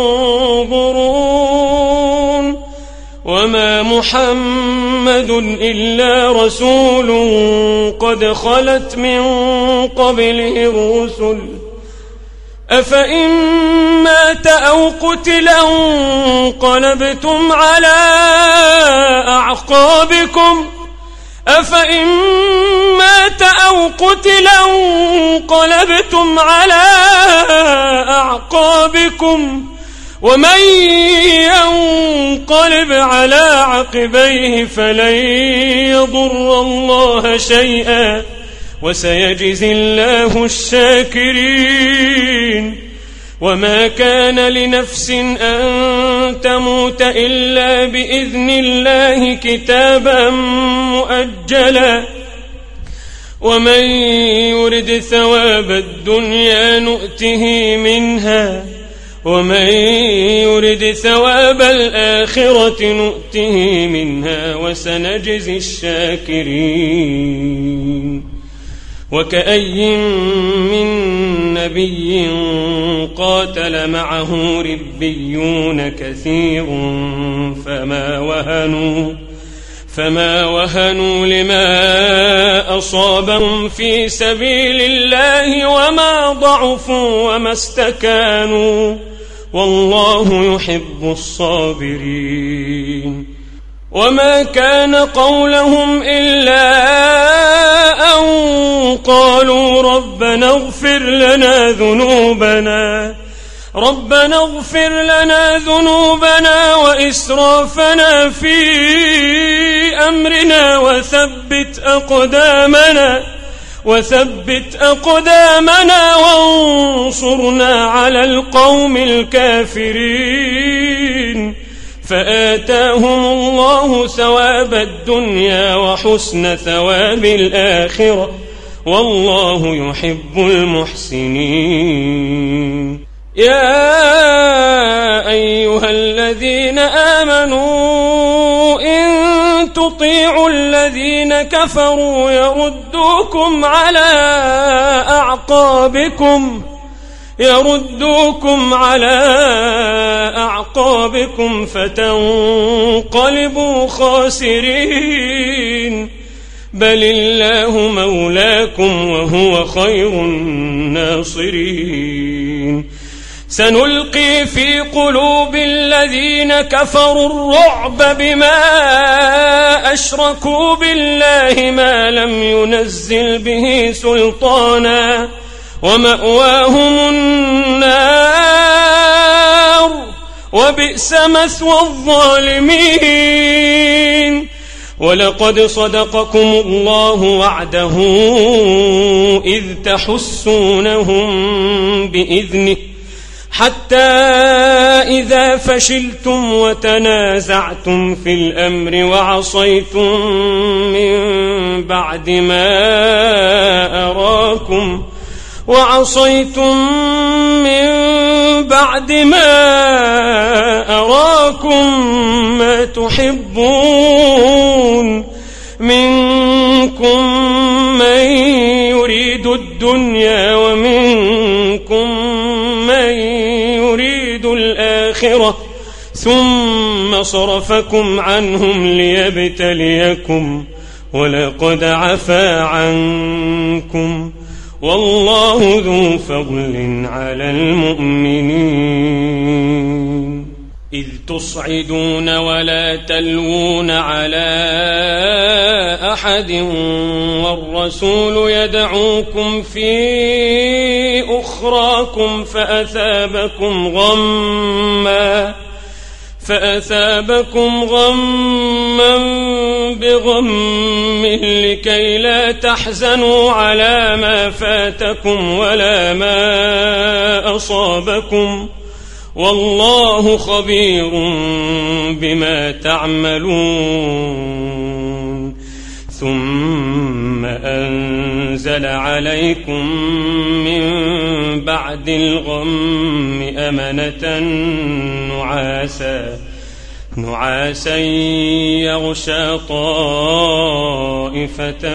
تنظرون وما محمد إلا رسول قد خلت من قبله الرسل أفإن مات أو قتل انقلبتم على أعقابكم ومن ينقلب على عقبيه فلن يضر الله شيئا وسيجزي الله الشاكرين وما كان لنفس أن تموت إلا بإذن الله كتابا مؤجلا ومن يرد ثواب الدنيا نؤته منها ومن يرد ثواب الآخرة نؤته منها وسنجزي الشاكرين وكأي من نبي قاتل معه ربيون كثير فما وهنوا لما أصابهم في سبيل الله وما ضعفوا وما استكانوا والله يحب الصابرين وما كان قولهم إلا أن قالوا ربنا اغفر لنا ذنوبنا وإسرافنا في أمرنا وثبت أقدامنا وانصرنا على القوم الكافرين فآتاهم الله ثواب الدنيا وحسن ثواب الآخرة والله يحب المحسنين يا أيها الذين آمنوا إن تطيعوا الذين كفروا يردوكم على أعقابكم فتنقلبوا خاسرين. بل الله مولاكم وهو خير الناصرين. سنلقي في قلوب الذين كفروا الرعب بما أشركوا بالله ما لم ينزل به سلطانا ومأواهم النار وبئس مثوى الظالمين. ولقد صدقكم الله وعده إذ تحسونهم بإذنه حتى إذا فشلتم وتنازعتم في الأمر وعصيتم من بعد ما أراكم ما تحبون منكم من يريد الدنيا ومنكم من يريد الآخرة ثم صرفكم عنهم ليبتليكم ولقد عفا عنكم والله ذو فضل على المؤمنين. إذ تصعدون ولا تلوون على أحد والرسول يدعوكم في أخراكم فأثابكم غما بغم لكي لا تحزنوا على ما فاتكم ولا ما أصابكم والله خبير بما تعملون. ثم أنزل عليكم من بعد الغم أمنة نعاسا يغشى طائفة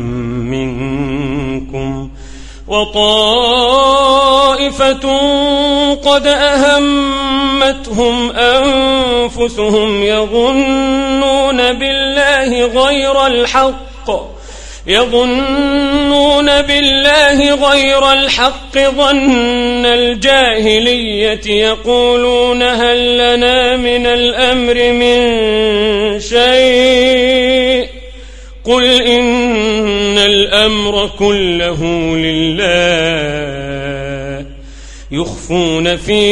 منكم وطائفة قد أهمتهم أنفسهم يظنون بالله غير الحق ظن الجاهلية يقولون هل لنا من الأمر من شيء قل إن الأمر كله لله يخفون في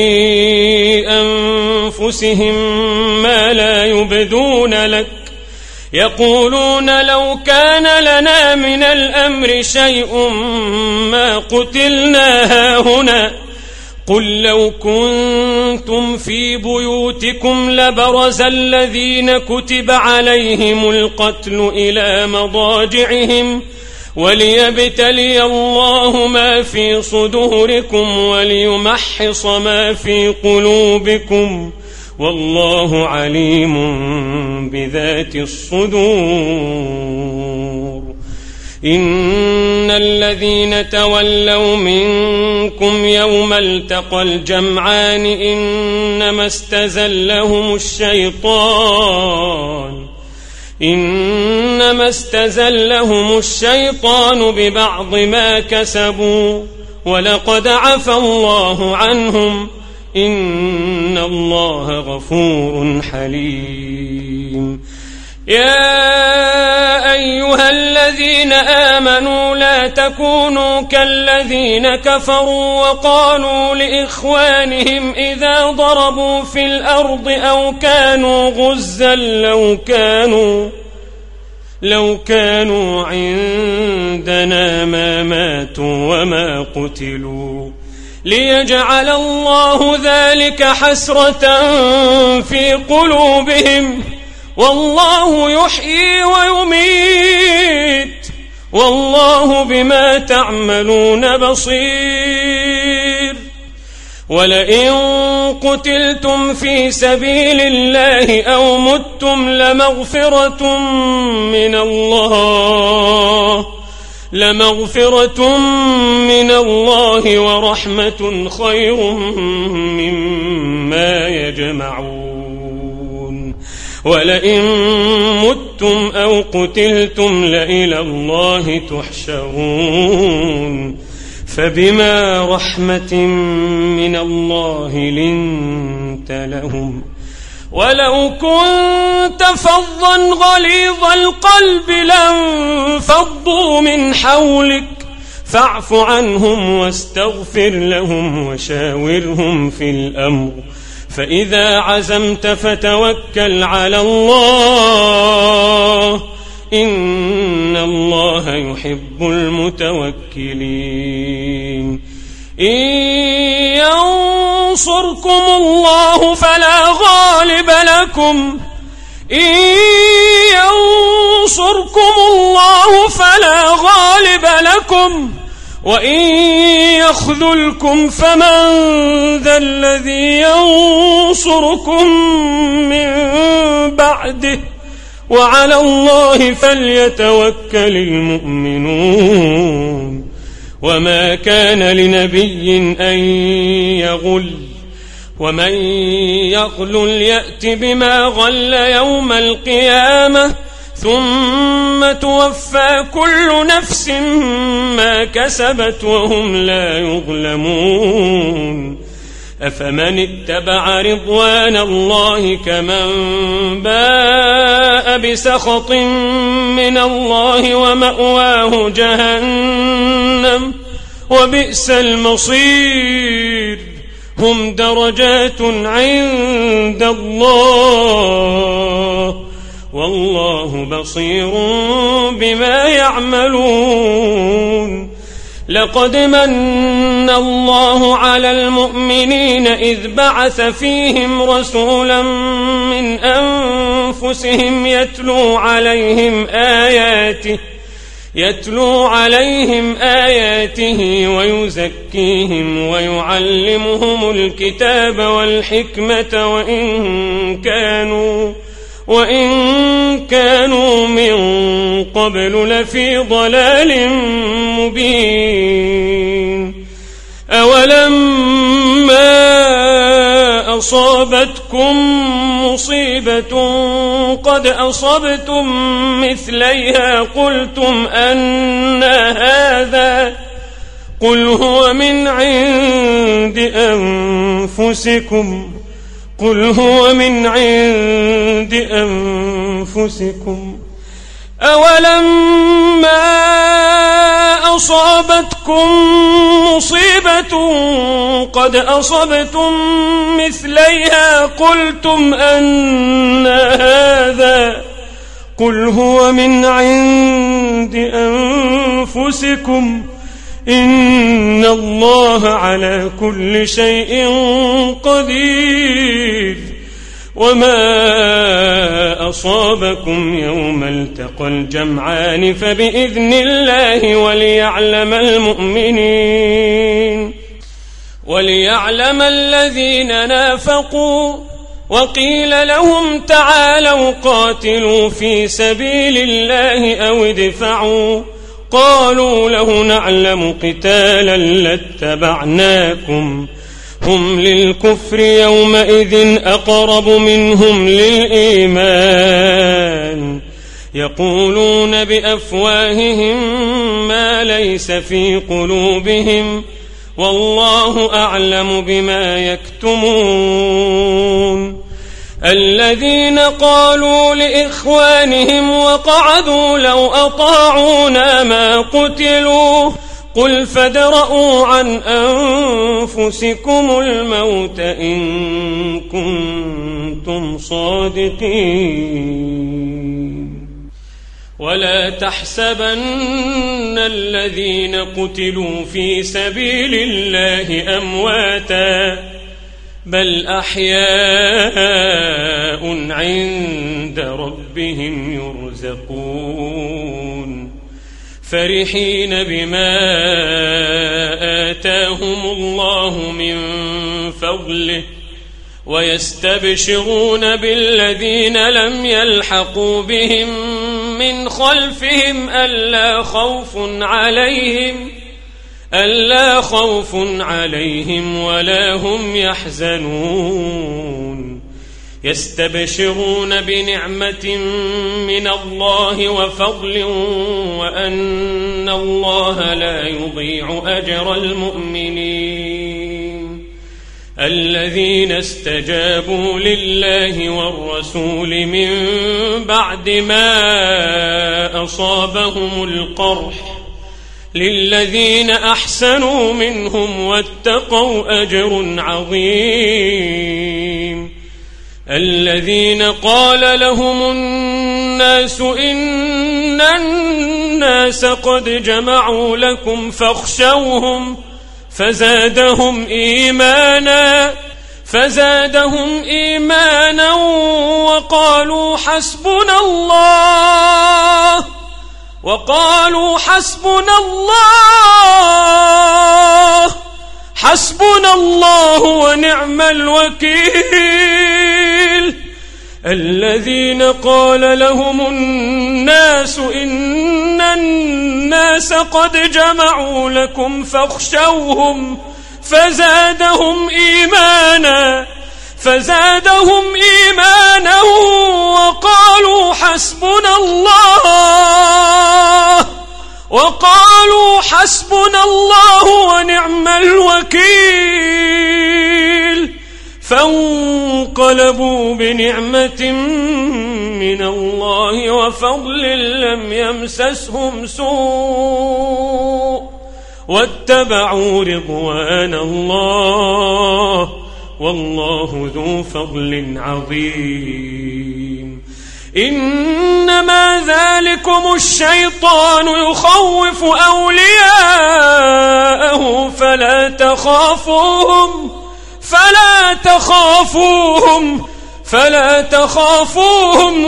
أنفسهم ما لا يبدون لك يقولون لو كان لنا من الأمر شيء ما قتلنا هاهنا قل لو كنتم في بيوتكم لبرز الذين كتب عليهم القتل إلى مضاجعهم وليبتلي الله ما في صدوركم وليمحص ما في قلوبكم والله عليم بذات الصدور. إن الذين تولوا منكم يوم التقى الجمعان إنما استزلهم الشيطان ببعض ما كسبوا ولقد عفا الله عنهم إن الله غفور حليم. يا أيها الذين آمنوا لا تكونوا كالذين كفروا وقالوا لإخوانهم إذا ضربوا في الأرض أو كانوا غزا لو كانوا عندنا ما ماتوا وما قتلوا ليجعل الله ذلك حسرة في قلوبهم والله يحيي ويميت والله بما تعملون بصير. ولئن قتلتم في سبيل الله أو متم لمغفرة من الله ورحمة خير مما يجمعون. ولئن متم أو قتلتم لإلى الله تحشرون. فبما رحمة من الله لنت لهم، ولو كنت فظا غليظ القلب لانفضوا من حولك فاعف عنهم واستغفر لهم وشاورهم في الأمر، فإذا عزمت فتوكل على الله، إن الله يحب المتوكلين. إن ينصركم الله فلا غالب لكم وإن يخذلكم فمن ذا الذي ينصركم من بعده، وعلى الله فليتوكل المؤمنون. وما كان لنبي أن يغل، ومن يغل يأت بما غل يوم القيامة ثم توفى كل نفس ما كسبت وهم لا يظلمون. أفمن اتبع رضوان الله كمن باء بسخط من الله ومأواه جهنم وبئس المصير. هم درجات عند الله والله بصير بما يعملون. لقد من الله على المؤمنين إذ بعث فيهم رسولا من أنفسهم يتلو عليهم آياته ويزكيهم ويعلمهم الكتاب والحكمة وإن كانوا من قبل لفي ضلال مبين. أولما أصابتكم مصيبة قد أصبتم مثليها قلتم أن هذا، قل هو من عند أنفسكم. أولما أصابتكم مصيبة قد أصبتم مثليها قلتم أن هذا، قل هو من عند أنفسكم إن الله على كل شيء قدير. وما أصابكم يوم التقى الجمعان فبإذن الله وليعلم الذين نافقوا. وقيل لهم تعالوا قاتلوا في سبيل الله أو ادفعوا، قالوا لو نعلم قتالا لاتبعناكم، هم للكفر يومئذ أقرب منهم للإيمان، يقولون بأفواههم ما ليس في قلوبهم والله أعلم بما يكتمون. الذين قالوا لإخوانهم وقعدوا لو أطاعونا ما قتلوا، قل فادرءوا عن أنفسكم الموت إن كنتم صادقين. ولا تحسبن الذين قتلوا في سبيل الله أمواتا بل أحياء عند ربهم يرزقون. فرحين بما آتاهم الله من فضله ويستبشرون بالذين لم يلحقوا بهم من خلفهم ألا خوف عليهم ولا هم يحزنون يستبشرون بنعمة من الله وفضل وأن الله لا يضيع أجر المؤمنين الذين استجابوا لله والرسول من بعد ما أصابهم القرح للذين أحسنوا منهم واتقوا أجر عظيم الذين قال لهم الناس إن الناس قد جمعوا لكم فاخشوهم فزادهم إيمانا وقالوا حسبنا الله ونعم الوكيل الذين قال لهم الناس إن الناس قد جمعوا لكم فاخشوهم فزادهم إيمانا وقالوا حسبنا الله ونعم الوكيل فانقلبوا بنعمة من الله وفضل لم يمسسهم سوء واتبعوا رضوان الله والله ذو فضل عظيم إنما ذلكم الشيطان يخوف أولياءه فلا تخافوهم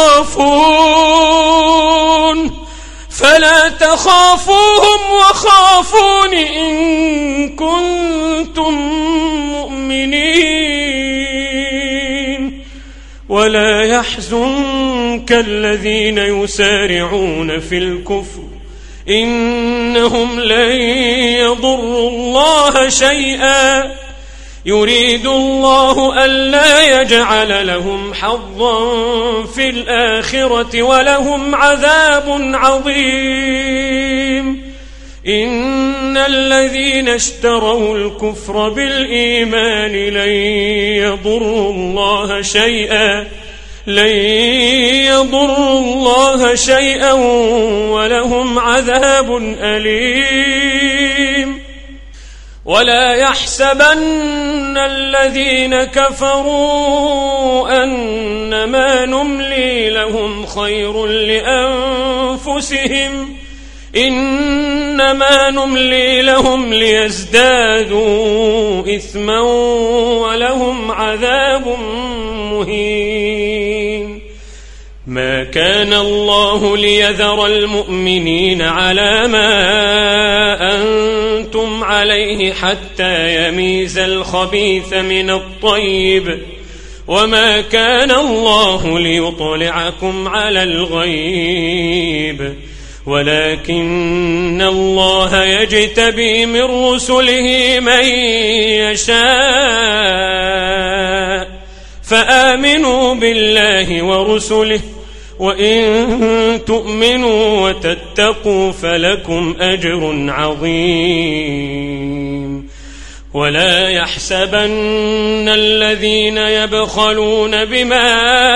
وخافون إن كنتم مؤمنين ولا يحزنك الذين يسارعون في الكفر إنهم لن يضروا الله شيئا يريد الله ألا يجعل لهم حظا في الآخرة ولهم عذاب عظيم إن الذين اشتروا الكفر بالإيمان لن يضروا الله شيئا ولهم عذاب أليم ولا يحسبن الذين كفروا أنما نملي لهم خير لأنفسهم إنما نملي لهم ليزدادوا إثما ولهم عذاب مهين ما كان الله ليذر المؤمنين على ما أنتم عليه حتى يميز الخبيث من الطيب وما كان الله ليطلعكم على الغيب ولكن الله يجتبي من رسله من يشاء فآمنوا بالله ورسله وإن تؤمنوا وتتقوا فلكم أجر عظيم ولا يحسبن الذين يبخلون بما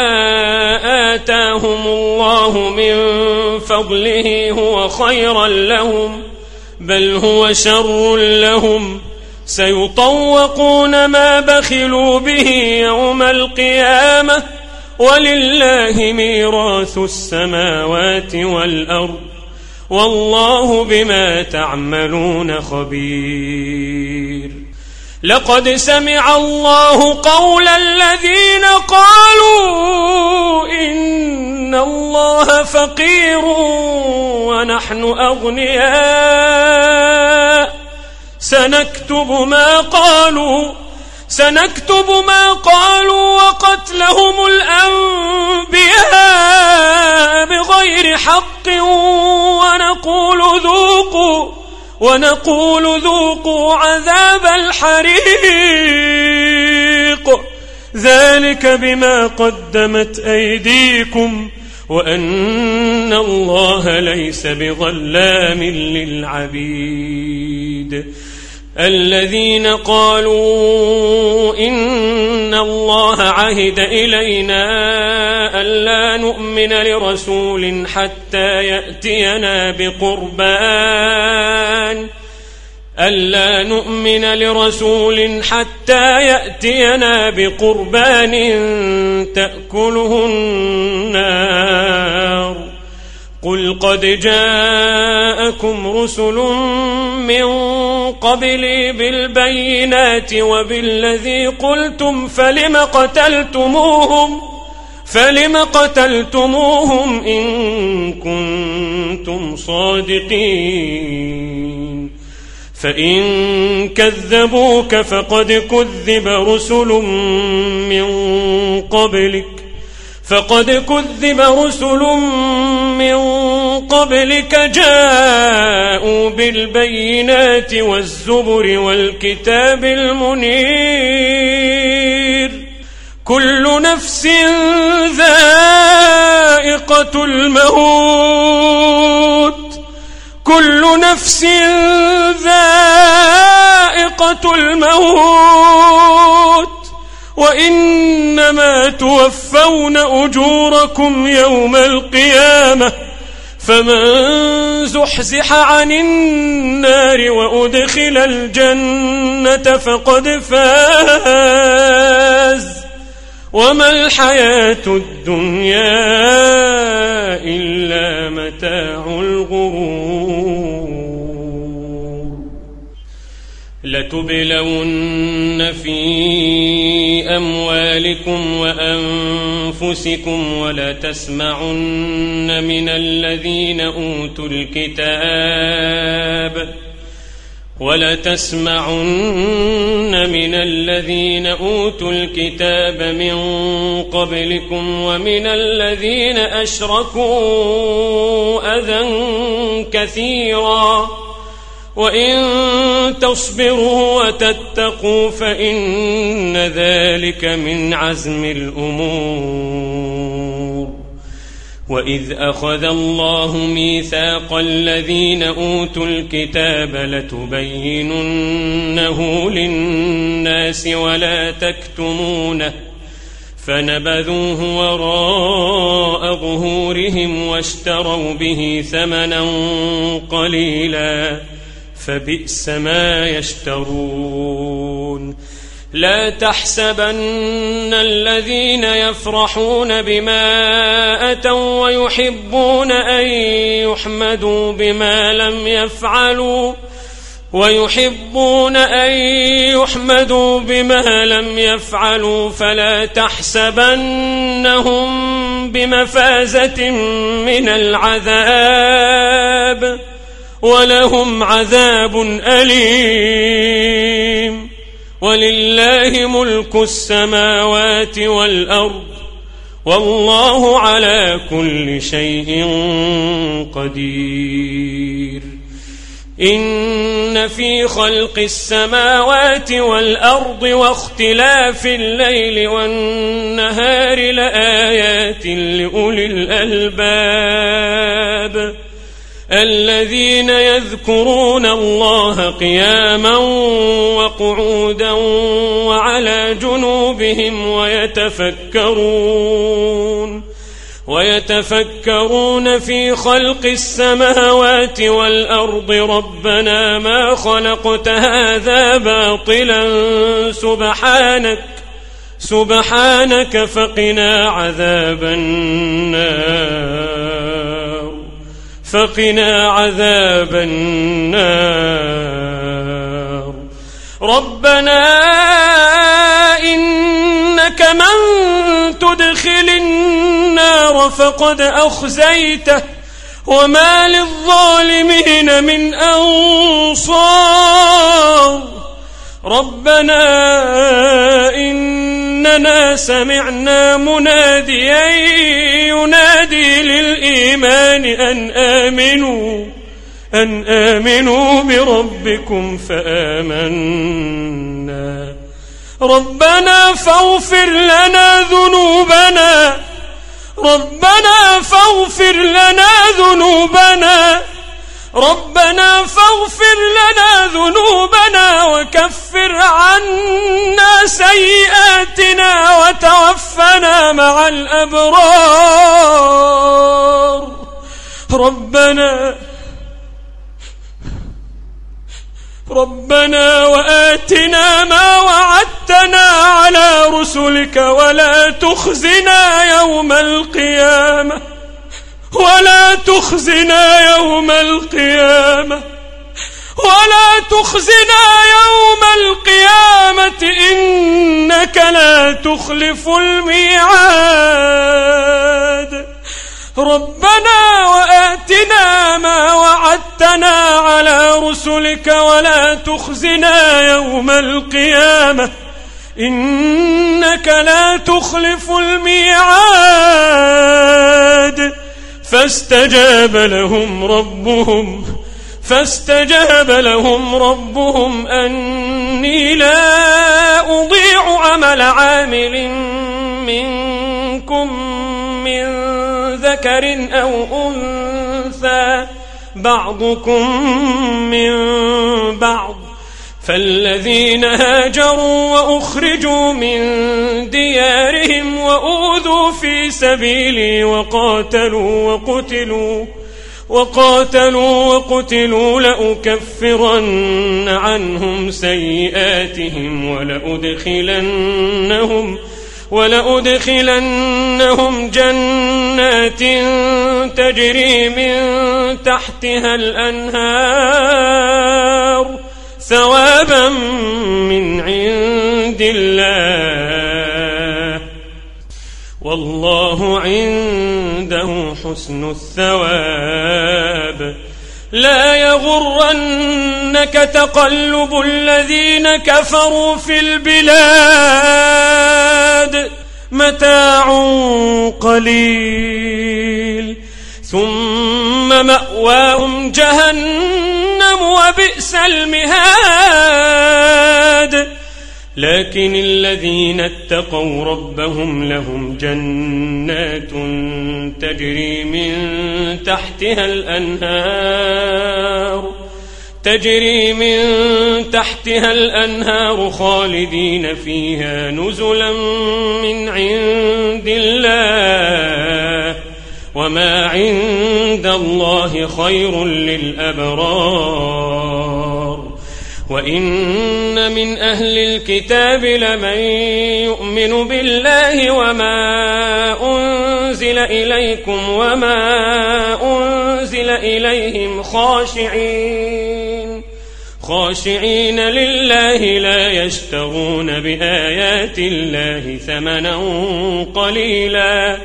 آتاهم الله من فضله هو خيرا لهم بل هو شر لهم سيطوقون ما بخلوا به يوم القيامة ولله ميراث السماوات والأرض والله بما تعملون خبير لقد سمع الله قول الذين قالوا إن الله فقير ونحن أغنياء سنكتب ما قالوا وقتلهم الأنبياء بغير حق ونقول ذوقوا عذاب الحريق ذلك بما قدمت أيديكم وأن الله ليس بظلام للعبيد. الذين قالوا إن الله عهد إلينا ألا نؤمن لرسول حتى يأتينا بقربان تأكله النار قل قد جاءكم رسل من قبلي بالبينات وبالذي قلتم فلم قتلتموهم إن كنتم صادقين فإن كذبوك فقد كذب رسل من قبلك جاءوا بالبينات والزبر والكتاب المنير كل نفس ذائقة الموت وإنما توفون أجوركم يوم القيامة فمن زحزح عن النار وأدخل الجنة فقد فاز وما الحياة الدنيا إلا متاع الغرور. لتبلون في أموالكم وأنفسكم ولتسمعن من الذين أوتوا الكتاب من قبلكم ومن الذين أشركوا أذى كثيرا وإن تصبروا وتتقوا فإن ذلك من عزم الأمور. وإذ أخذ الله ميثاق الذين أوتوا الكتاب لتبيننه للناس ولا تكتمونه فنبذوه وراء ظهورهم واشتروا به ثمنا قليلا فبئس ما يشترون. لا تحسبن الذين يفرحون بما أتوا ويحبون أن يحمدوا بما لم يفعلوا فلا تحسبنهم بمفازة من العذاب ولهم عذاب أليم. ولله ملك السماوات والأرض والله على كل شيء قدير. إن في خلق السماوات والأرض واختلاف الليل والنهار لآيات لأولي الألباب الذين يذكرون الله قياما وقعودا وعلى جنوبهم ويتفكرون في خلق السماوات والأرض ربنا ما خلقت هذا باطلا سبحانك فقنا عذاب النار. ربنا إنك من تدخل النار فقد أخزيته وما للظالمين من أنصار ربنا إننا سمعنا مناديا ينادي للإيمان أن آمنوا بربكم فآمنا ربنا فاغفر لنا ذنوبنا وكفر عنا سيئاتنا وتوفنا مع الأبرار ربنا وآتنا ما وعدتنا على رسلك ولا تخزنا يوم القيامة إنك لا تخلف الميعاد ربنا وآتنا ما وعدتنا على رسلك ولا تخزنا يوم القيامة إنك لا تخلف الميعاد فاستجاب لهم ربهم أني لا أضيع عمل عامل منكم من ذكر أو أنثى بعضكم من بعض فالذين هاجروا وأخرجوا من ديارهم وأوذوا في سبيلي وقاتلوا وقتلوا لأكفرن عنهم سيئاتهم ولأدخلنهم جنات تجري من تحتها الأنهار ثوابا من عند الله والله عنده حسن الثواب لا يغرنك تقلب الذين كفروا في البلاد متاع قليل ثم مأواهم جهنم وبئس المهاد لكن الذين اتقوا ربهم لهم جنات تجري من تحتها الأنهار خالدين فيها نزلا من عند الله وما عند الله خير للأبرار وإن من أهل الكتاب لمن يؤمن بالله وما أنزل إليكم وما أنزل إليهم خاشعين لله لا يشترون بآيات الله ثمنا قليلا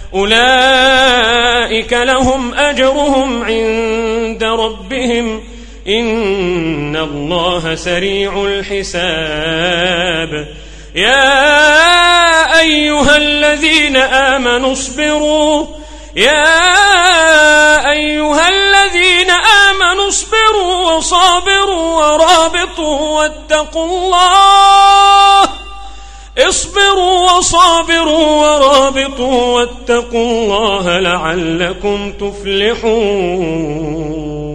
أولئك لهم أجرهم عند ربهم إن الله سريع الحساب يا أيها الذين آمنوا اصبروا وصابروا ورابطوا واتقوا الله لعلكم تفلحون